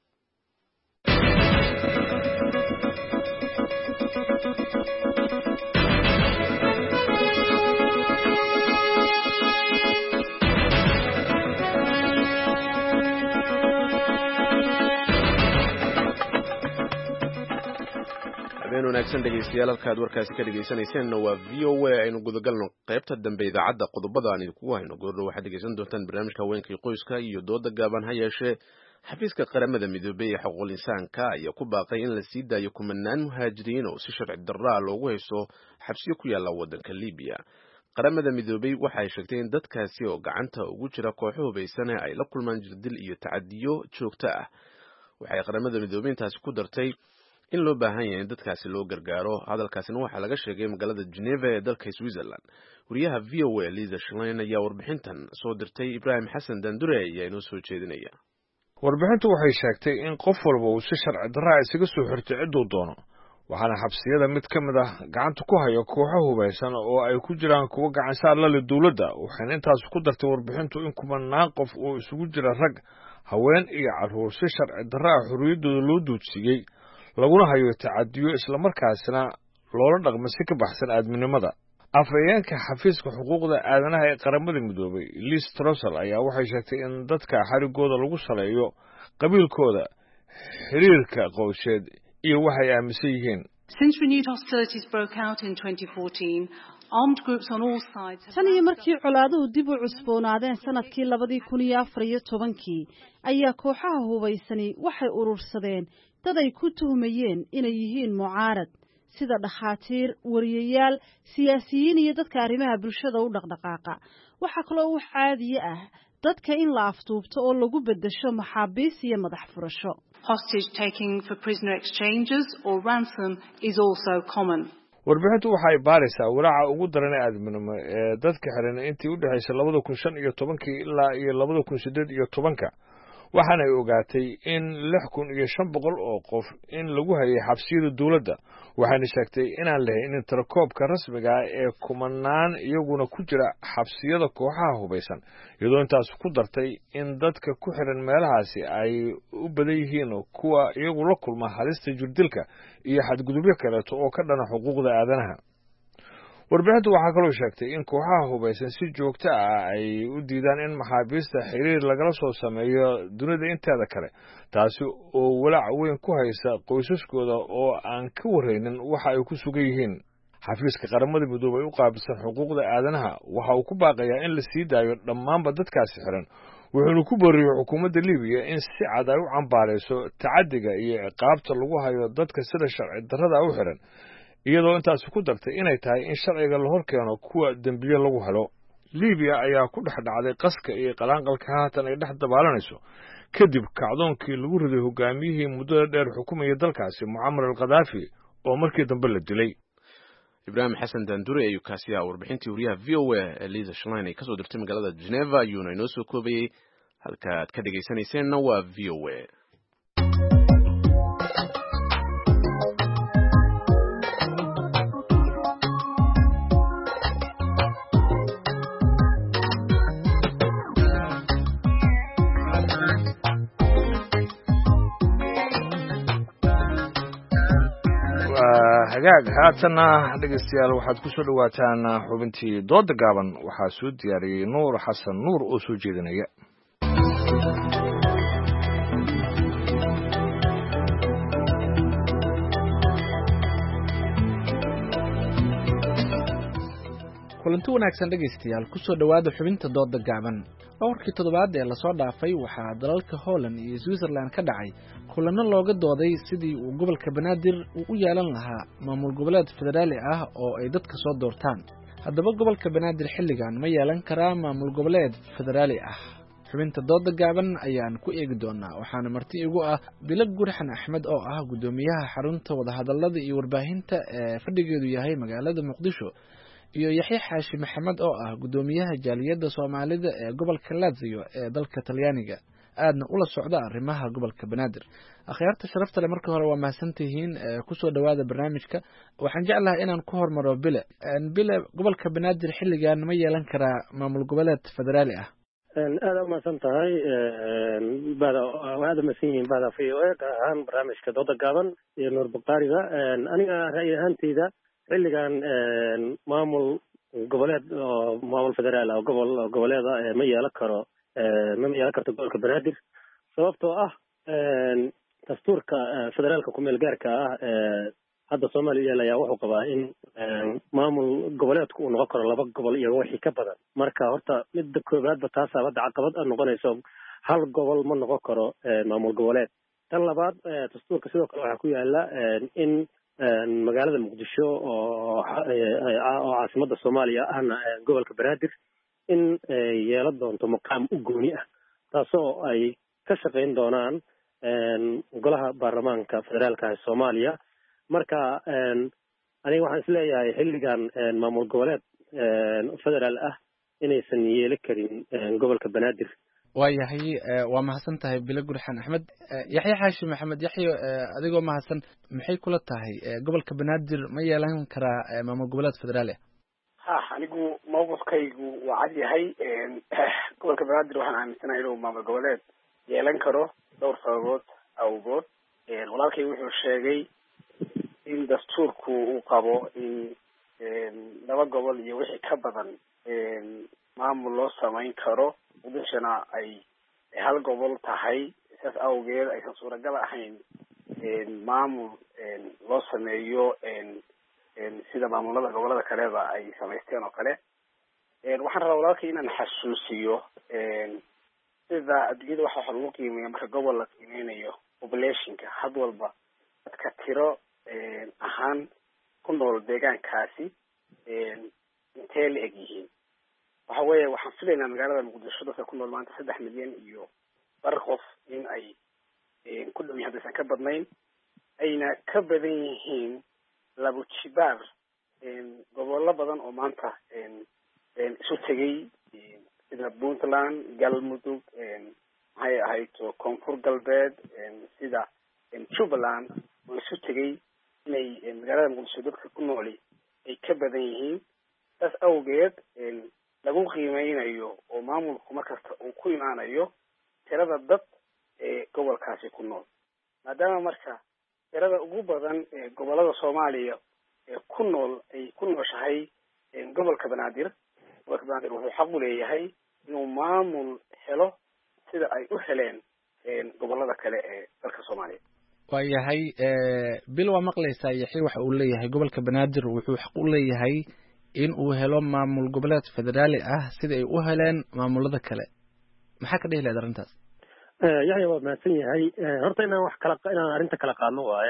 wanaagsan dhegeystayaal halkaad warkaasi ka dhegeysaneyseen waa V O A aynu gudagalno qaybta dambe idaacadda qodobada aan idinku hayno goordhow waxaad dhegeysan doontaan barnaamijka haweenkii qoyska iyo dooda gaaban ha yeeshee xafiiska qaramada midoobay ee xuquuqul insaanka ayaa ku baaqay in la sii daayo kumanaan muhaajiriin oo si sharci darro ah loogu haysto xabsiyo ku yaala waddanka Liibiya. qaramada midoobay waxay sheegtay in dadkaasi oo gacanta ugu jira kooxo hubaysan ay la kulmaan jirdil iyo tacadiyo joogto ah. waxay qaramada midoobay intaasi ku dartay in loo baahan yahay in dadkaasi loo gargaaro. hadalkaasina waxaa laga sheegay magaalada Geneva ee dalka Switzerland. wariyaha V O A Lisa Schlein ayaa warbixintan soo dirtay. Ibrahim Xasan Dandure ayaa inoo soo jeedinaya. warbixintu waxay sheegtay in qof walba uu si sharci darro ah isaga soo xirtay ciduu doono waxaana xabsiyada mid ka mid ah gacanta ku haya kooxo hubaysan oo ay ku jiraan kuwa gacan saar la leh dowladda. waxayna intaas ku dartay warbixintu in kumanaan qof oo isugu jira rag haween iyo carruur si sharci darro ah xorriyaddooda loo duudsiiyey laguna hayo tacadiyo isla markaasina loola dhaqmo si ka baxsan aadminimada. afhayeenka xafiiska xuquuqda aadanaha ee qaramada midoobay Liz Trussell ayaa waxay sheegtay in dadka xarigooda lagu saleeyo qabiilkooda, xiriirka qoysheed iyo waxay aaminsan yihiin. Since renewed hostilities broke out in twenty fourteen, armed groups on all sides. tan iyo markii colaaduhu dib u cusboonaadeen sanadkii labadii kun iyo afar iyo tobankii ayaa kooxaha hubaysani waxay urursadeen dad ay ku tuhmayeen inay yihiin mucaarad sida dhakhaatiir, wariyayaal, siyaasiyiin iyo dadka arrimaha bulshada u dhaqdhaqaaqa. waxaa kaloo wax caadi ah dadka in la afduubto oo lagu beddesho maxaabiis iyo madax furasho. Hostage taking for prisoner exchanges or ransom is also common. warbixintu waxay baaraysaa walaaca ugu daran ee aadminimo ee dadka xiran intii u dhaxaysay labada kun shan iyo tobankii ilaa iyo labada kun siddeed iyo tobanka. waxaana ay ogaatay in lix kun iyo shan boqol oo qof in lagu hayay xabsiyada dowladda. waxayna sheegtay inaan lahayn tirakoobka rasmiga ah ee kumanaan iyaguna ku jira xabsiyada kooxaha hubaysan, iyadoo intaas ku dartay in dadka ku xiran meelahaasi ay u badan yihiin kuwa iyagu la kulma halista jirdilka iyo xadgudubyo kaleeto oo ka dhana xuquuqda aadanaha. warbixintu waxaa kaloo sheegtay in kooxaha hubaysan si joogto ah ay u diidaan in maxaabiista xiriir lagala soo sameeyo dunida inteeda kale taasi oo walaac weyn ku haysa qoysaskooda oo aan ka warraynin waxa ay ku sugan yihiin xafiiska qaramada midoobay u qaabilsan xuquuqda aadanaha waxa uu ku baaqayaa in la sii daayo dhammaanba dadkaasi xiran wuxuuna ku booriyey xukuumadda libiya in si cad ay u cambaarayso tacaddiga iyo ciqaabta lagu hayo dadka sida sharci darrada u xiran iyadoo intaasi ku dartay inay tahay in sharciga la hor keeno kuwa dembiye lagu helo libiya ayaa ku dhex dhacday qaska iyo qalaanqalka haatan ay dhex dabaalanayso kadib kacdoonkii lagu riday hogaamiyihii muddada dheer xukumayay dalkaasi mucamar al khadaafi oo markii dambe la dilay ibraahim xasan daandure ayuu kaasiyaa warbixintii wariyaha v o a eliza shlin ay kasoo dirtay magaalada geneva ayuuna inoo soo koobayey halka aad ka dhegaysanayseena waa v o a hagaag haatanna dhegaystayaal waxaad ku soo dhowaataan xubintii dooda gaaban waxaa soo diyaariyey nuur xasan nuur oo soo jeedinaya kulanti wanaagsan dhegaystayaal kusoo dhowaada xubinta dooda gaaban dhowrkii toddobaad ee lasoo dhaafay waxaa dalalka Holland iyo Switzerland ka dhacay kulano looga dooday sidii uu gobolka Banaadir uu u yeelan lahaa maamul goboleed federaali ah oo ay dadka soo doortaan haddaba gobolka Banaadir xilligan ma yeelan karaa maamul goboleed federaali ah xubinta dooda gaaban ayaan ku eegi doonaa waxaana marti igu ah Bilad Gurxan Axmed oo ah gudoomiyaha xarunta wadahadalada iyo warbaahinta ee fadhigeedu yahay magaalada Muqdisho iyo Yaxya Xaashi Maxamed oo ah gudoomiyaha jaaliyadda Soomaalida ee gobolka Lazio ee dalka Talyaaniga aadna ula socda arrimaha gobolka Banaadir akhyaarta sharafta leh marka hore waa mahadsantihiin ku soo dhawaada barnaamijka waxaan jeclahay inaan ku hormaro Bile Bile gobolka Banaadir xilligan ma yeelan karaa maamul goboleed federaali ah aad u mahadsan tahay bada waad mahadsanyihiin bada v o a ahaan barnaamijka dooda gaaban iyo Nuur Buqaariga aniga ra'yi ahaantayda xilligan maamul goboleed oo maamul federaal ah gobol goboleeda ma yeelan karo ma yeelan karto gobolka Banaadir sababtoo ah dastuurka federaalka ku meel gaarka ah hadda Soomaaliya ayaa wuxuu qabaa in maamul goboleedku uu noqon karo laba gobol iyo wixii ka badan marka horta midda koobaadba taas ah hadda caqabad noqonayso hal gobol ma noqon karo maamul goboleed tan labaad dastuurka sidoo kale waxa ku yaala in magaalada Muqdisho oo oo caasimadda Soomaaliya ahna gobolka Banaadir in yeelan doonto maqaam u gooni ah taasoo ay ka shaqeyn doonaan golaha baarlamaanka federaalka ee Soomaaliya marka aniga waxaan isleeyahay xilligan maamul goboleed federaal ah inaysan yeelan karin gobolka Banaadir waayahay waa mahadsan tahay Bilo Gurxan Axmed Yaxya Xaashi Maxamed Yaxya adigoo mahadsan maxay kula tahay gobolka Banaadir ma yeelan karaa maamul goboleed federaali ah anigu mowqifkaygu waa cad yahay gobolka Banaadir waxaan aaminsanahay inuu maamul goboleed yeelan karo dhowr sababood awgood walaalkay wuxuu sheegay in dastuurku uu qabo in laba gobol iyo wixii ka badan maamul loo samayn karo muqdishona ay hal gobol tahay saas awgeed aysan suuragal ahayn maamul loo sameeyo sida maamulada gobolada kaleba ay samaysteen oo kale waxaan rabaa walaalkay inaan xasuusiyo sida adduunyada waxa waxa lagu qiimeeya marka gobol la qiimeynayo populationka had walba dadka tiro ahaan ku nool deegaankaasi intee la eg yihiin waxa weeye waxaan filaynaa magaalada Muqdisho dadka ku nool maanta saddex milyan iyo bar qof in ay ku dhow yihiin haddaysan ka badnayn ayna ka badan yihiin labo jibaar gobollo badan oo maanta isu tegay sida Puntland Galmudug maxay ahayd koonfur galbeed sida Jubaland oo isu tegay inay magaalada Muqdisho dadka ku nooli ay ka badan yihiin taas awgeed lagu qiimeynayo oo maamulku markasta uu ku imaanayo tirada dad ee gobolkaasi ku nool maadaama marka tirada ugu badan ee gobolada Soomaaliya ee ku nool ay ku nooshahay gobolka banaadir gobolka banaadir wuxuu xaq u leeyahay inuu maamul helo sida ay u heleen gobolada kale ee dalka soomaaliya. waayahay bil waa maqlaysaa yaxi waxa uu leeyahay gobolka banaadir wuxuu xaq u leeyahay in uu helo maamul goboleed federaali ah sida ay u heleen maamulada kale. maxaa ka dhihi lahayd arrintaas? yaxya waa mahadsan yahay. horta inaan wax kala inaan arrinta kala qaadno waaye.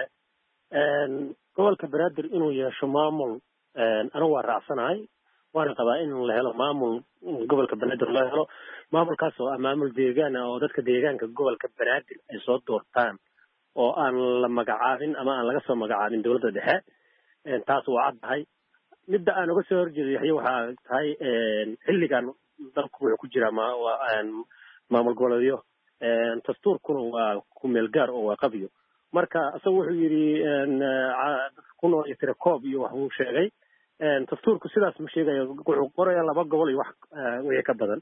gobolka banaadir inuu yeesho maamul anigu waa raacsanahay, waana qabaa in la helo maamul gobolka banaadir loo helo maamulkaas oo ah maamul deegaan ah oo dadka deegaanka gobolka banaadir ay soo doortaan oo aan la magacaabin ama aan laga soo magacaabin dowladda dhexe. taas waa caddahay. midda aan uga soo horjeedo yaxya waxaa tahay xilligan dalku wuxuu ku jiraa maamul goboleedyo, dastuurkuna waa ku meel gaar oo waa qabyo. marka isaga wuxuu yidhi ku nool iyo tirakoob iyo wax uu sheegay. dastuurku sidaas ma sheegayo, wuxuu qoraya laba gobol iyo wax wixii ka badan.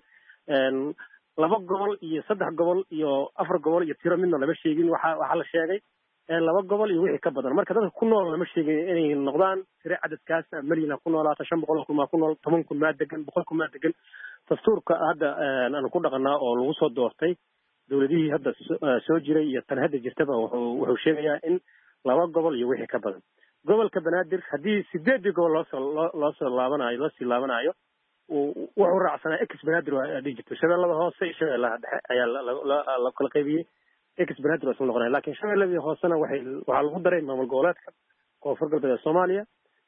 laba gobol iyo saddex gobol iyo afar gobol iyo tiro midna lama sheegin. waxa waxaa la sheegay laba gobol iyo wixii ka badan. marka dadka ku nool lama sheegin inay noqdaan tiro cadadkaas malina ku noolaata shan boqol oo kun maa ku nool, toban kun maa degan, boqol kun maa degan. dastuurka hadda aan ku dhaqanaa oo lagu soo doortay dowladihii hadda soo jiray iyo tan hadda jirtaba wuxuu wuxuu sheegayaa in laba gobol iyo wixii ka badan. gobolka banaadir haddii sideedii gobol loosoo loo soo laabanayo loo sii laabanayo wuxuu raacsanaa ex banaadir waa dhihi jirto. shabeellada hoose iyo shabeellaha dhexe ayaa la kala qaybiyey. ex banaadir waa isla noqonaya, laakiin shabeelladii hoosena waxay waxaa lagu daray maamul goboleedka koonfur galbeed ee soomaaliya.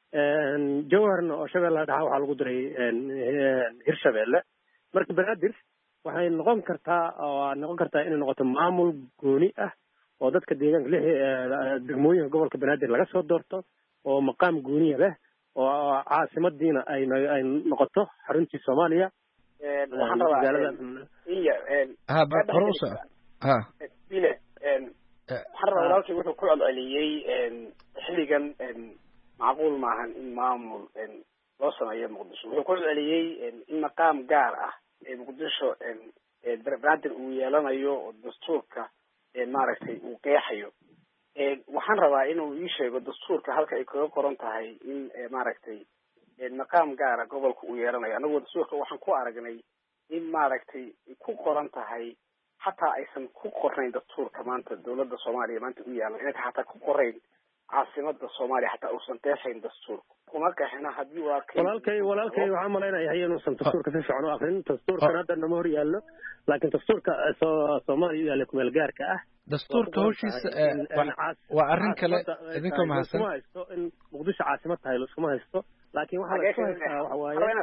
jawharna oo shabeellaha dhexe waxaa lagu daray hirshabeelle. marka banaadir waxay noqon kartaa oo noqon kartaa inay noqoto maamul gooni ah oo dadka deegaanka lix degmooyinka gobolka banaadir laga soo doorto oo maqaam gooniya leh oo caasimadiina ay ay noqoto xaruntii soomaaliya. waxaan rabaa iya ha baruusa ha bile waxaan rabaa walaalkii wuxuu ku celceliyey xilligan macquul maahan in maamul loo sameeyo muqdisho. wuxuu ku celceliyey in maqaam gaar ah ee muqdisho banaadir uu yeelanayo oo dastuurka maaragtay uu qeexayo. waxaan rabaa inuu ii sheego dastuurka halka ay kaga qoran tahay in maaragtay maqaam gaara gobolka uu yeelanayo. anagoo dastuurka waxaan ku aragnay in maaragtay ku qoran tahay xataa aysan ku qornayn dastuurka maanta dowladda soomaaliya maanta u yaalan inay xataa ku qorayn caasimada soomaaliya xataa uusan qeexayn dastuurka kuma qeexina haddii waa walaalkay walaalkay waxaan malaynayaa inuusan dastuurka si fiican u aqrin. dastuurkan hadda nama hor yaallo, laakiin dastuurka soomaaliya u yaalla kumeel gaarka ah dastuurka hawshiisa waa arrin kale. idinkoo mahadsan haysto in muqdisho caasimad tahay laskuma haysto, laakiin waxaa la isku haystaa waxa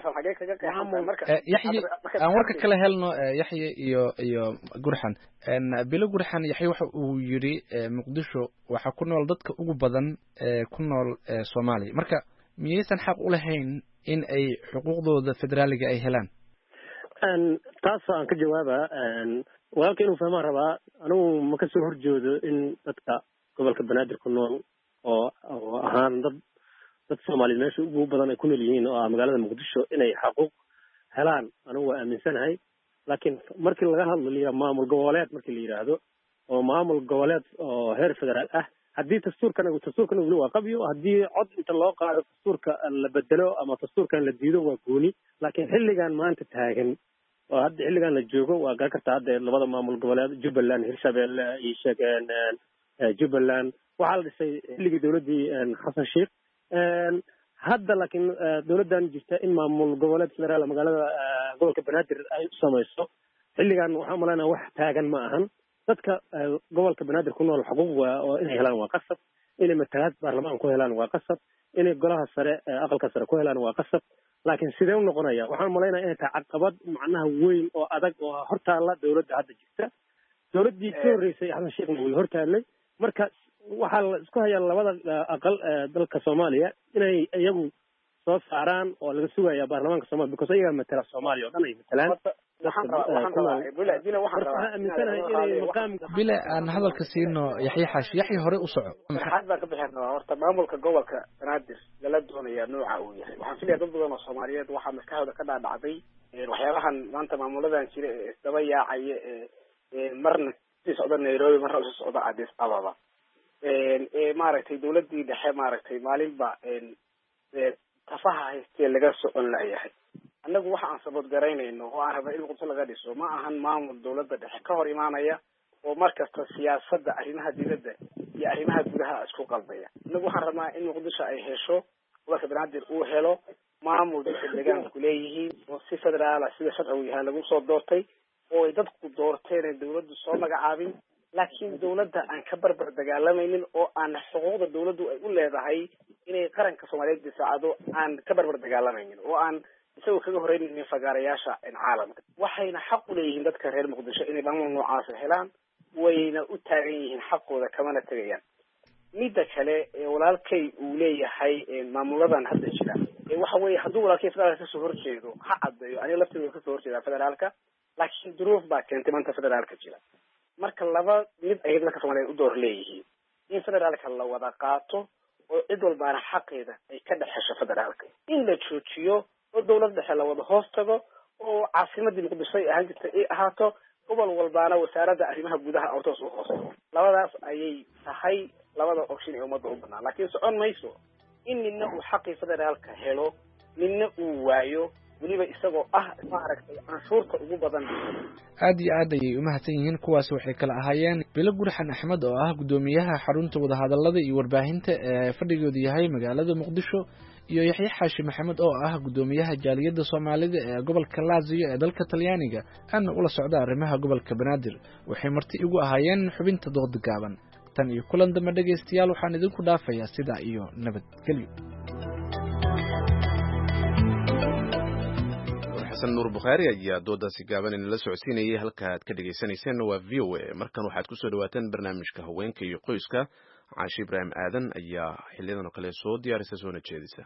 waaye yaxye aan warka kala helno. yaxye iyo iyo gurxan bilo gurxan yaxye waxa uu yidhi muqdisho waxaa ku nool dadka ugu badan ee ku nool soomaaliya. marka miyaysan xaq u lahayn in ay xuquuqdooda federaaliga ay helaan? taas aan ka jawaaba. walaalka inuu fahmaan rabaa. anigu ma kasoo horjoodo in dadka gobolka banaadir ku nool oo oo ahaan dad dad soomaaliyeed meesha ugu badan ay ku nool yihiin oo ah magaalada muqdisho inay xaquuq helaan. anigu waa aaminsanahay, laakiin markii laga hadlayo maamul goboleed markii la yidhaahdo oo maamul goboleed oo heer federaal ah, haddii dastuurkan dastuurkan weli waa qabyo. haddii cod inta loo qaado dastuurka la bedelo ama dastuurkan la diido waa gooni. laakiin xilligan maanta taagan oo hadda xilligan la joogo waa garan kartaa hadda labada maamul goboleed jubbaland hirshabeelle iyo sheegeen jubbaland waxaa la dhisay xilligii dowladdii xasan sheikh. hadda laakiin dowladdan jirta in maamul goboleed federaal magaalada gobolka banaadir ay u samayso xilligan waxaan malaynaa wax taagan ma ahan. dadka gobolka banaadir ku nool xuquuq waa oo inay helaan waa qasab, inay matalaad baarlamaan ku helaan waa qasab, inay golaha sare aqalka sare ku helaan waa qasab. laakiin sidee u noqonaya? waxaan malaynaya inay tahay caqabad macnaha weyn oo adag oo hortaalla dowladda hadda jirta. dowladdii ka horreysay xasan sheekhna way hortaallay. marka waxaa la isku hayaa labada aqal dalka soomaaliya inay iyagu soo saaraan oo laga sugaya baarlamaanka soomaaliya because iyagaa matala soomaaliya oo dhan ay matalaan. bile aan hadalka siino yaxye xaashi. yaxye hore u soco. maxaad baan ka bixin rabaa. horta maamulka gobolka banaadir lala doonayaa nooca uu yahay. waxaan filaya dad badan oo soomaaliyeed waxaa maskaxdooda ka dhaadhacday waxyaabahan maanta maamuladan jira ee isdaba yaacaya ee marna sii socda nairobi marna usii socda addis ababa ee maaragtay dowladii dhexe maaragtay maalinba tafaha haystee laga socon layahay. annagu waxa aan sabab garaynayno oo aan rabno in qudso laga dhiso ma ahan maamul dawladda dhexe ka hor imaanaya oo markasta siyaasadda arrimaha dibadda iyo arrimaha gudaha isku qalbaya. annagu waxaan rabnaa in muqdisho ay hesho gobolka banaadir uu helo maamul dadka deegaanku leeyihiin oo si federaala sida sharcigu yahay lagu soo doortay oo ay dadku doorteen ee dawladdu soo magacaabin laakiin dawladda aan ka barbar dagaalamaynin oo aan xuquuqda dawladdu ay u leedahay inay qaranka Soomaaliyeed difaacdo aan ka barbar dagaalamaynin oo aan isagoo kaga horreynaynin fagaarayaasha caalamka. waxayna xaq u leeyihiin dadka reer Muqdisho inay maamul noocaas helaan wayna u taagan yihiin xaqooda kamana tagayaan. midda kale ee walaalkay uu leeyahay maamuladan hadda jira ee waxa weeye hadduu walaalkay federaalka kasoo horjeedo ha caddeeyo aniga lafteeda kasoo horjeeda federaalka laakiin duruuf baa keentay maanta federaalka jira. marka laba mid ay dadka Soomaaliyeed u door leeyihiin in federaalka la wada qaato oo cid walbaana xaqeeda ay ka dhaxasho federaalka in la joojiyo oo dawladda dhexe la wada hoos tago oo caasimadii Muqdisho ay ahaan jirtay ay ahaato gobol walbaana wasaaradda arrimaha gudaha oo toos u hoos tago. labadaas ayay tahay labada option ee ummadda u banaan laakiin socon mayso in ninna uu xaqii federaalka helo ninna uu waayo weliba isagoo ah maaragtay canshuurta ugu badan. aad iyo aad ayay u mahadsan yihiin kuwaas waxay kala ahaayeen bilo gurxan axmed oo ah gudoomiyaha xarunta wadahadalada iyo warbaahinta ee fadhigoodu yahay magaalada Muqdisho iyo Yaxya Xaashi Maxamed oo ah gudoomiyaha jaaliyadda Soomaalida ee gobolka Lazio ee dalka Talyaaniga ana ula socda arrimaha gobolka Banaadir. waxay marti ugu ahaayeen xubinta dood gaaban. tan iyo kulan dambe dhageystayaal waxaan idinku dhaafayaa sida iyo nabadgelyo. xasan nuur bukhaari ayaa doodaasi gaaban in la socodsiinayay halka aad ka dhageysanayseen waa V O A. markan waxaad ku soo dhawaataan barnaamijka haweenka iyo qoyska. Caashi Ibraahim Aadan ayaa xiliyadan oo kale soo diyaarisa soona jeedisa.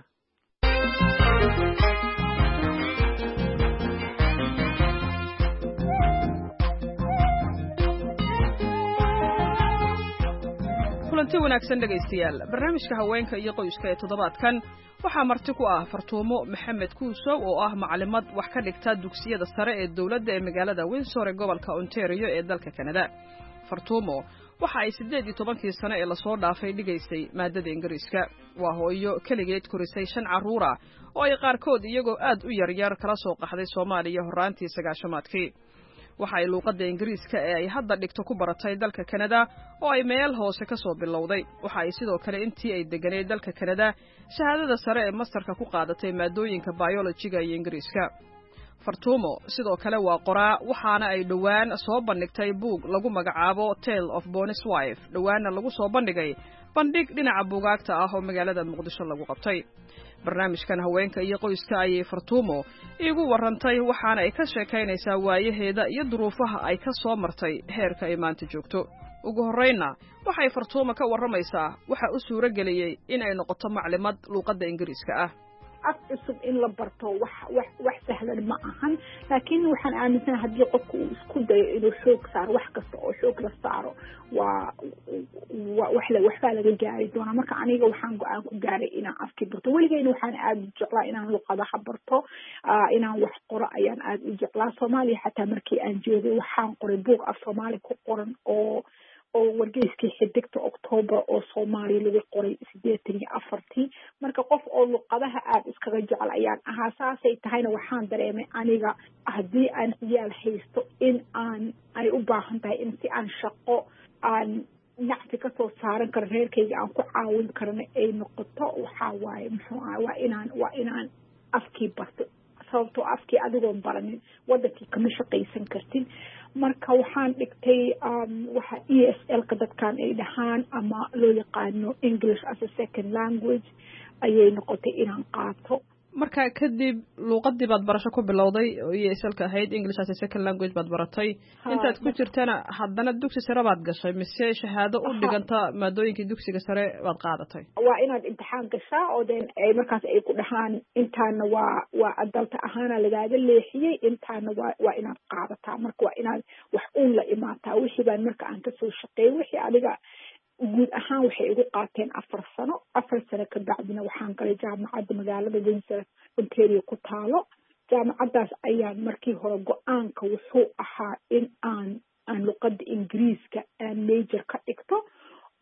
kulanti wanaagsan dhageystayaal. barnaamijka haweenka iyo qoyska ee toddobaadkan waxaa marti ku ah Fartuumo Maxamed Kuusow oo ah macallimad wax ka dhigta dugsiyada sare ee dawladda ee magaalada Windsor ee gobolka Ontario ee dalka Canada. Fartuumo waxa ay siddeed iyo tobankii sano ee la soo dhaafay dhigaysay maadada Ingiriiska. waa hooyo kaligeed korisay shan carruur ah oo ay qaarkood iyagoo aad u yaryar kala soo qaxday Soomaaliya horraantii sagaashamaadkii. waxa ay luuqadda Ingiriiska ee ay hadda dhigto ku baratay dalka Canada oo ay meel hoose ka soo bilowday. waxa ay sidoo kale intii ay deganeed dalka Canada shahaadada sare ee masterka ku qaadatay maadooyinka biology-ga iyo Ingiriiska. Fartuumo sidoo kale waa qoraa waxaana ay dhawaan soo bandhigtay buug lagu magacaabo Tale of Bonny's Wife. dhawaana lagu soo bandhigay bandhig dhinaca buugaagta ah oo magaalada Muqdisho lagu qabtay. barnaamijkan haweenka iyo qoyska ayay Fartuumo igu warantay waxaana ay ka sheekaynaysaa waayaheeda iyo duruufaha ay ka soo martay heerka ay maanta joogto. ugu horreyna waxay Fartuumo ka warramaysaa waxa u suura geliyay in ay noqoto maclimad luuqadda Ingiriiska ah. af cusub in la barto wax wax wax sahlan ma ahan laakiin waxaan aaminsanahay haddii qofku uu isku dayo inuu xoog saaro wax kasta oo xoog la saaro waa wax la waxbaa laga gaari doonaa. marka aniga waxaan go-aan ku gaaray inaan afkii barto. weligeyna waxaan aada u jeclaa inaan luqadaha barto inaan wax qoro ayaan aada u jeclaa. Soomaaliya xataa markii aan joogay waxaan qoray buug af Soomaali ku qoran oo oo wargeyskii xidigta October oo Soomaaliya lagu qoray sideetan iyo afartii. marka qof oo luqadaha aad iskaga jecel ayaan ahaa. saasay tahayna waxaan dareemay aniga haddii aan ciyaal haysto in aan ay u baahan tahay in si aan shaqo aan nacfi ka soo saaran karo reerkayga aan ku caawin karana ay noqoto. waxaa waaye muxuu ah waa inaan waa inaan afkii barto sababtoo afkii adigoon baranin wadankii kama shaqaysan kartin. marka waxaan dhigtay waxa E S L-ka dadkan ay dhahaan ama loo yaqaano English as a second language ayay noqotay inaan qaato. marka kadib luuqadii baad barasho ku bilowday oo E S L-ka ahayd English as a second language baad baratay. intaad ku jirtana haddana dugsi sare baad gashay mise shahaado u dhiganta maadooyinkii dugsiga sare baad qaadatay? waa inaad imtixaan gashaa oo deen ay markaas ay ku dhahaan intaana waa waa adalta ahaana lagaaga leexiyey intaana waa waa inaad qaadataa. marka waa inaad wax uun la imaataa. wixii baan marka aan kasoo shaqeeyay wixii adiga guud ahaan waxay igu qaateen afar sano afar sano ka bacdina waxaan galay jaamacadda magaalada Windsor Ontario ku taalo. jaamacaddaas ayaan markii hore go-aanka wuxuu ahaa in aan aan luqadda Ingiriiska aan major ka dhigto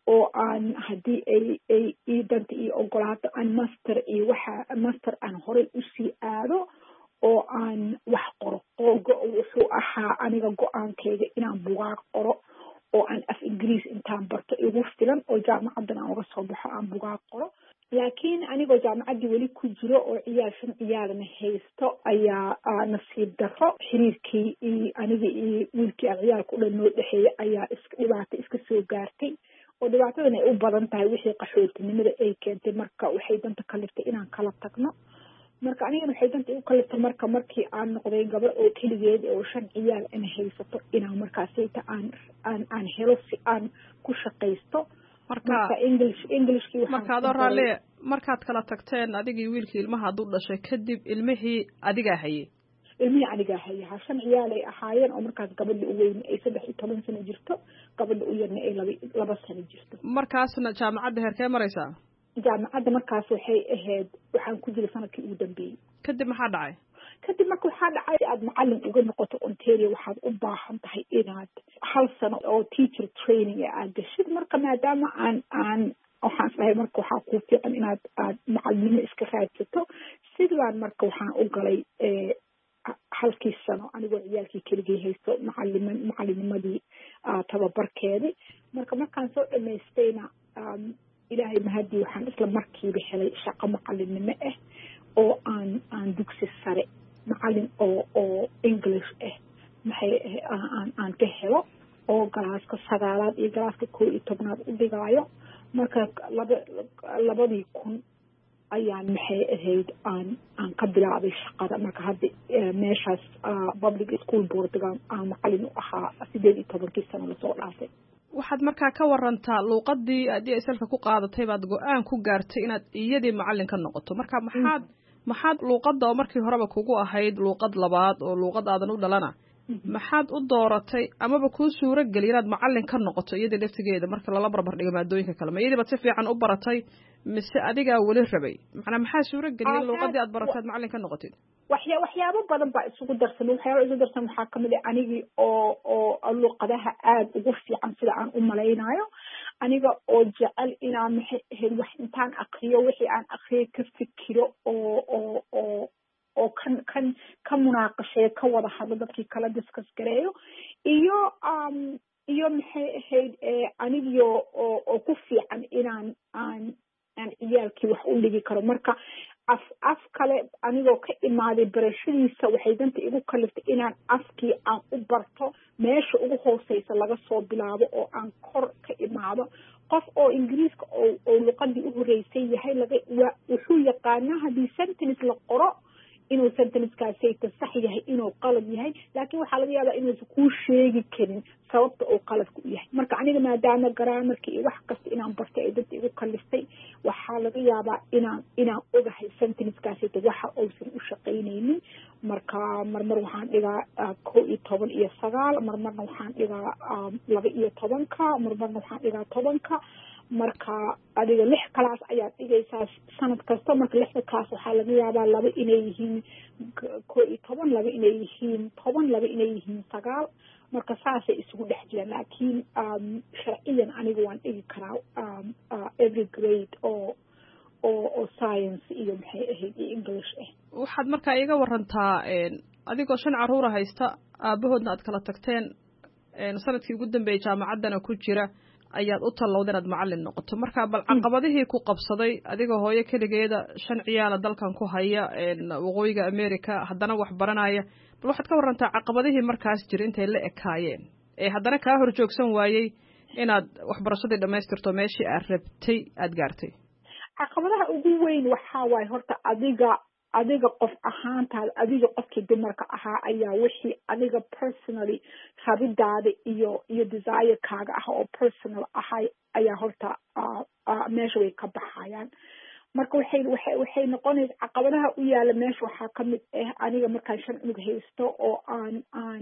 oo aan haddii ay ay ii danta iyo ogolaato aan master iyo waxa master aan horey usii aado oo aan wax qoro oo wuxuu ahaa aniga go-aankayga inaan bugaag qoro oo aan af ingiriis intaan barto igu filan oo jaamacadan aan uga soo baxo aan bugaag qoro laakiin anigoo jaamacaddii weli ku jiro oo ciyaal shan ciyaalna haysto ayaa nasiib darro xiriirkii iyo aniga iyo wiilkii aan ciyaalka u dhan noo dhexeeyay ayaa iska dhibaato iska soo gaartay oo dhibaatadan ay u badan tahay wixii qaxootinimada ay keentay marka waxay danta kaliftay inaan kala tagno marka anigana waxay danta igu kaliftay marka markii aan noqday gabar oo keligeed oo shan ciyaal ana haysato inaan markaasayta aan aan aan helo si aan ku shaqaysto marka english englishkii markaad oraale markaad kala tagteen adigii wiilkii ilmaha hadduu dhashay kadib ilmihii adigaa hayay ilmihii anigaa hayay ha shan ciyaal ay ahaayeen oo markaas gabadha u weyn ay saddex iyo toban sano jirto gabadha u yarna ay laba laba sano jirto markaasna jaamacadda heerkee maraysaa jaamacadda markaas waxay ahayd waxaan ku jiray sanadkii ugu dambeeyey kadib maxaa dhacay kadib marka waxaa dhacay aad macalin uga noqoto ontario waxaad u baahan tahay inaad hal sano oo teacher training aad gashid marka maadaama aan aan waxaan isdhahay marka waxaa ku fiican inaad aad macalinimo iska raadsato sidaan marka waxaan u galay halkii sano anigoo ciyaalkii keligii haysto macalima macalinimadii tababarkeedii marka markaan soo dhamaystayna ilaahay mahadii waxaan isla markiiba helay shaqo macalinimo ah oo aan aan dugsi sare macalin oo oo english ah maxay aan aan ka helo oo galaaska sagaalaad iyo galaaska koo iyo tobnaad u dhigaayo marka laba labadii kun ayaan maxay ahayd aan aan ka bilaabay shaqada marka hadda meeshaas public school boardga aan macalin u ahaa sideed iyo tobankii sano lasoo dhaafay waxaad markaa ka warantaa luuqadii aad isalka ku qaadatay baad go-aan ku gaartay inaad iyadii macalin ka noqoto marka maxaad maxaad luuqadda oo markii horeba kugu ahayd luuqad labaad oo luuqad aadan u dhalana maxaad u dooratay amaba kuu suuro geliy inaad macalin ka noqoto iyadii laftigeeda marka lala barbar dhigo maadooyinka kale ma iyadii baad si fiican u baratay mise adigaa weli rabay macnaa maxaa suuro geliyay luuqadii aad baratay aad macalin ka noqotid waxya waxyaabo badan baa isugu darsan waxyaaba isugu darsan waxaa kamid ah anigii oo oo luuqadaha aada ugu fiican sida aan u malaynayo aniga oo jecel inaan maxay ahayd wax intaan akriyo wixii aan akriyay ka fikiro oo oo oo oo kan kan ka munaaqasheeyo ka wada hadlo dadkii kala discuss gareeyo iyo iyo maxay ahayd anigio oo oo ku fiican inaan aan aan ciyaalkii wax u dhigi karo marka af af kale anigoo ka imaaday barashadiisa waxay danta igu kaliftay inaan afkii aan u barto meesha ugu hooseysa laga soo bilaabo oo aan kor ka imaado qof oo ingiriiska oo oo luqadii u horeysay yahay laga wuxuu yaqaanaa haddii sentence la qoro inuu sentencekaasayta sax yahay inuu qalad yahay laakiin waxaa laga yaabaa inuusan kuu sheegi karin sababta uu qaladku u yahay marka aniga maadaama garaamarka iyo wax kasta inaan bartay ay dadta igu kaliftay waxaa laga yaabaa inaan inaan ogahay sentencekaasayta waxa uusan u shaqaynaynin marka marmar waxaan dhigaa kow iyo toban iyo sagaal marmarna waxaan dhigaa laba iyo tobanka marmarna waxaan dhigaa tobanka marka adiga lix class ayaad dhigaysaa sanad kasta marka lixda class waxaa laga yaabaa laba inay yihiin koo iyo toban laba inay yihiin toban laba inay yihiin sagaal marka saasay isugu dhex jiraan laakiin sharciyan aniga waan dhigi karaa every grade oo oo oo science iyo maxay ahayd iyo english ah waxaad markaa iga warantaa adigoo shan caruura haysta aabahoodna aad kala tagteen sanadkii ugu dambeeyay jaamacaddana ku jira ayaad u tallowda inaad macalin noqoto marka bal caqabadihii ku qabsaday adigoo hooyo keligeeda shan ciyaala dalkan ku haya waqooyiga america haddana wax baranaya bal waxaad ka warantaa caqabadihii markaas jira intay la ekaayeen ee haddana kaa hor joogsan waayey inaad waxbarashadii dhammaystirto meeshii aad rabtay aad gaartay caqabadaha ugu weyn waxaa waaye horta adiga adiga qof ahaantaada adiga qofkii dumarka ahaa ayaa wixii adiga personally rabidaada iyo iyo desire-kaaga ah oo personal ahay ayaa horta meesha way ka baxayaan marka waxay waxay waxay noqonaysa caqabadaha u yaala meesha waxaa kamid ah aniga markaan shan cunug haysto oo aan aan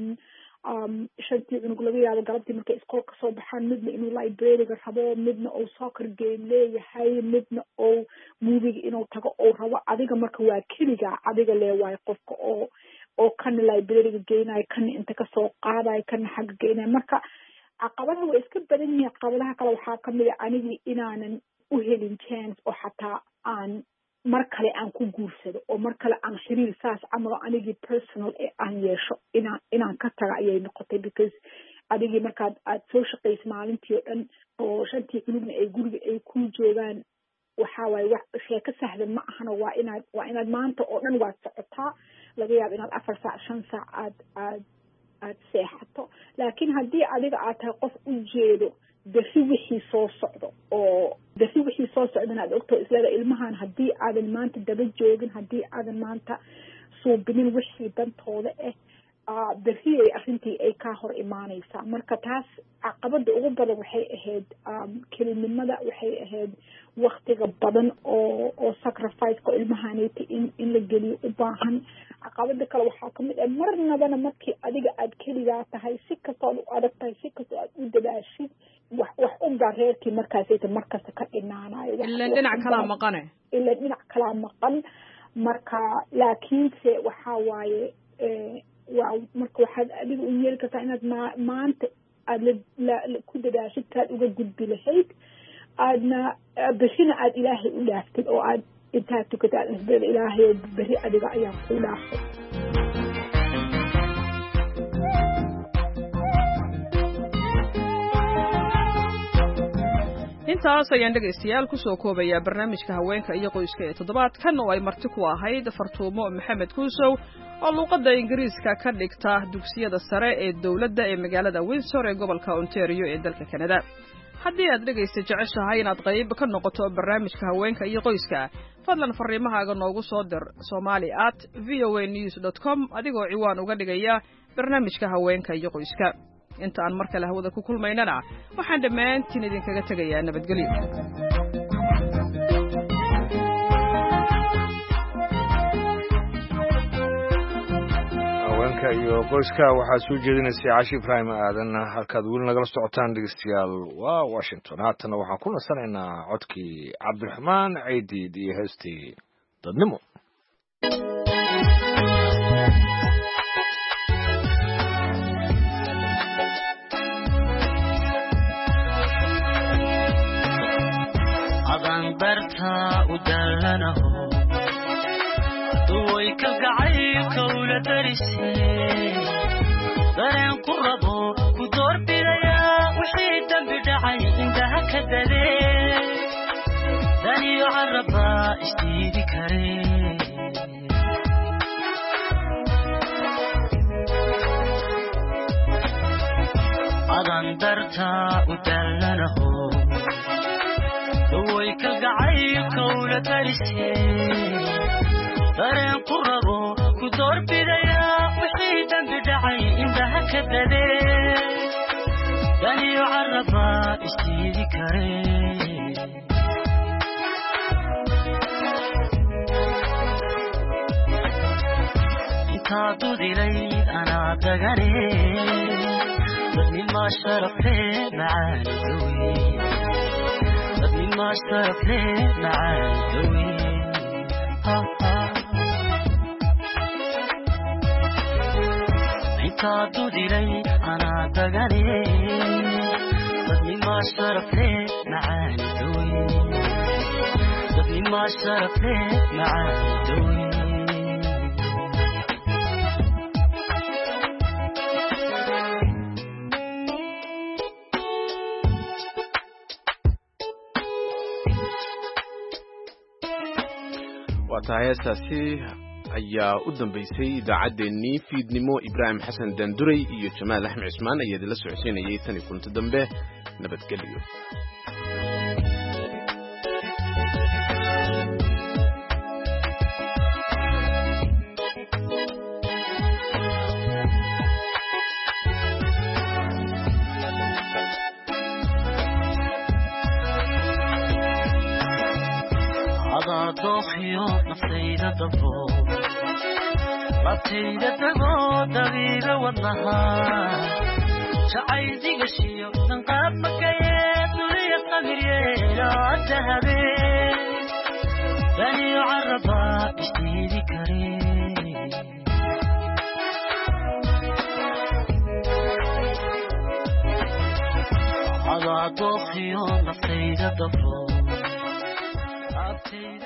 shantii cunug laga yaabo galabtii markay iskool ka soo baxaan midna inuu librariga rabo midna uu soccer game leeyahay midna uu moviga inuu tago oo rabo adiga marka waa keligaa adiga leewaayo qofka oo oo kana librariga geynayo kana inta kasoo qaadayo kana xagga geynayo marka caqabadaha way iska badan yihiin. caqabadaha kale waxaa kamid a anigii inaanan u helin chance oo xataa aan mar kale aan ku guursado oo mar kale aan xiriir saas camalo anigii personal ee aan yeesho inaan inaan ka taga ayay noqotay because adigii markaad aad soo shaqaysa maalintii oo dhan oo shantii cunugna ay guriga ay ku joogaan waxaa waaye wax sheeko sahlan ma ahana waa inaad waa inaad maanta oo dhan waad socotaa laga yaabo inaad afar saac shan saac aad aad aad seexato laakiin haddii adiga aad tahay qof u jeedo berri wixii soo socdo oo berri wixii soo socdana aad ogto islada ilmahan haddii aadan maanta daba joogin haddii aadan maanta suubinin wixii dantooda ah berri ay arrintii ay kaa hor imaanaysaa marka taas caqabada ugu badan waxay ahayd kelinimada waxay ahayd waktiga badan oo oo sacrifice-ka ilmahanayta in in la geliyo u baahan caqabada kale waxaa kamid ah marnabana markii adiga aad keligaa tahay si kastood u adag tahay si kastoo aad u dadaashid wax wax unbaa reerkii markaasayta markasta ka dhinaanayo ilaan dhinac kalaa maqane ilaan dhinac kalaa maqan marka laakiinse waxaa waaye waa marka waxaad adiga u yeeli kartaa inaad ma maanta aada la ku dadaashid kaad uga gudbi lahayd aadna berrina aada ilaahay u dhaaftid oo aad intaad tukata aad isbada ilaahay oo berri adiga ayaa ku dhaafay intaas ayaan dhegaystayaal kusoo koobayaa barnaamijka haweenka iyo qoyska ee toddobaadkan oo ay marti ku ahayd fartuumo maxamed kuusow oo luuqadda ingiriiska ka dhigta dugsiyada sare ee dowladda ee magaalada windsor ee gobolka ontario ee dalka kanada haddii aad dhegaysta jeceshahay inaad qayb ka noqoto barnaamijka haweenka iyo qoyska fadlan fariimahaaga noogu soo dir somali at v o a news dot com adigoo ciwaan uga dhigaya barnaamijka haweenka iyo qoyska inta aan mar kale hawada ku kulmaynana waxaan dhammaantiin idinkaga tegayaa nabadgelyo haweenka iyo qoyska waxaa soo jeedinaysay caashi ibraahim aadan halkaad weli nagala socotaan dhegeystayaal waa washington haatana waxaan ku nasanaynaa codkii cabdiraxmaan caydiid iyo heestii dadnimo barta u dallanaho duway ka gacaylka ula darisay dareen ku rabo ku doorbidaya wixii dambi dhacay indhaha ka dadee daniyo caraba isdiidi kare adan darta u dallanaho way ka gacaylka ula darisay dareen ku rabo ku doorbidaya wixii dambi dhacay indhaha ka dadee daniyo caraba isdiidi kare intaa dudilayd anaa dagane dadnimaa sharafee macaanidowe ما اشتركنا مع الدوي عتاد دلي أنا تغني بدني ما اشتركنا مع الدوي بدني ما اشتركنا مع الدوي heestaasi ayaa u dambaysay idaacaddeenii fiidnimo ibraahim xasan daanduray iyo jamaal axmed cismaan ayaa idinla socodsiinayay tan iyo kulanti dambe nabadgelyo نفسينا تفو ربتينا تفو دغيغا ودنها شعيدي قشيو تنقاب مكايات نولي القمرية لا الذهبي بني عربا اشتيدي كريم adaa dookhiyo naftayda dafo abtayda